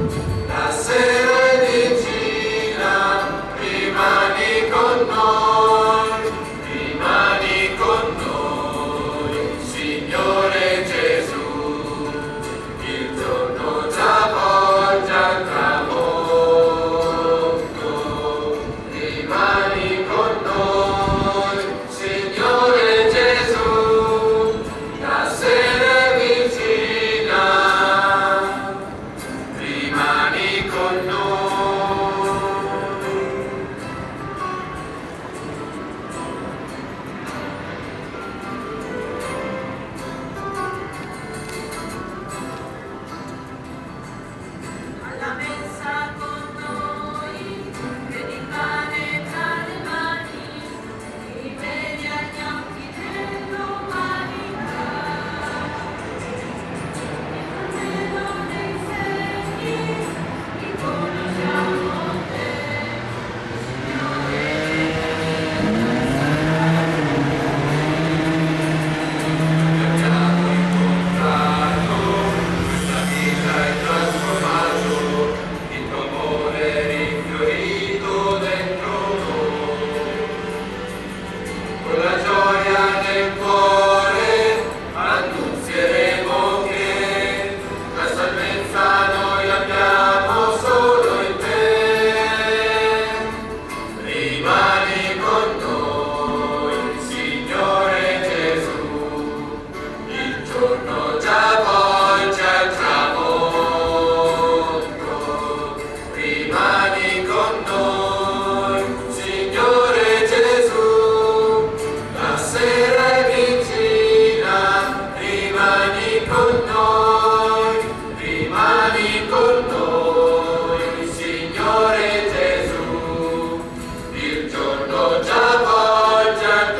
con noi, Signore Gesù, il giorno già volge al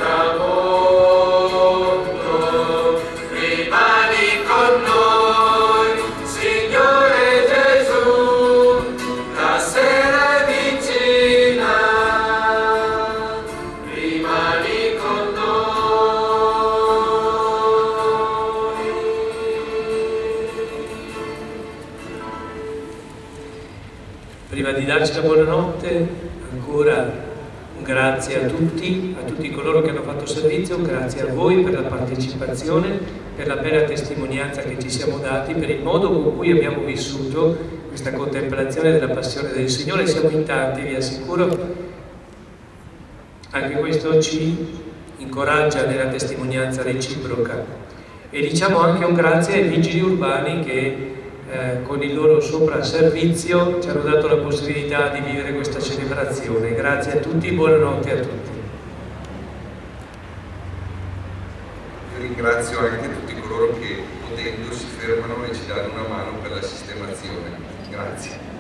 tramonto, rimani con noi, Signore Gesù, la sera è vicina, rimani con noi. Prima di darci la buonanotte, ancora un grazie a tutti, a tutti coloro che hanno fatto servizio, grazie a voi per la partecipazione, per la bella testimonianza che ci siamo dati, per il modo con cui abbiamo vissuto questa contemplazione della passione del Signore. Siamo in tanti, vi assicuro. Anche questo ci incoraggia nella testimonianza reciproca. E diciamo anche un grazie ai vigili urbani che Eh, con il loro sopraservizio ci hanno dato la possibilità di vivere questa celebrazione. Grazie a tutti, buonanotte a tutti. Io ringrazio anche tutti coloro che potendo si fermano e ci danno una mano per la sistemazione. Grazie.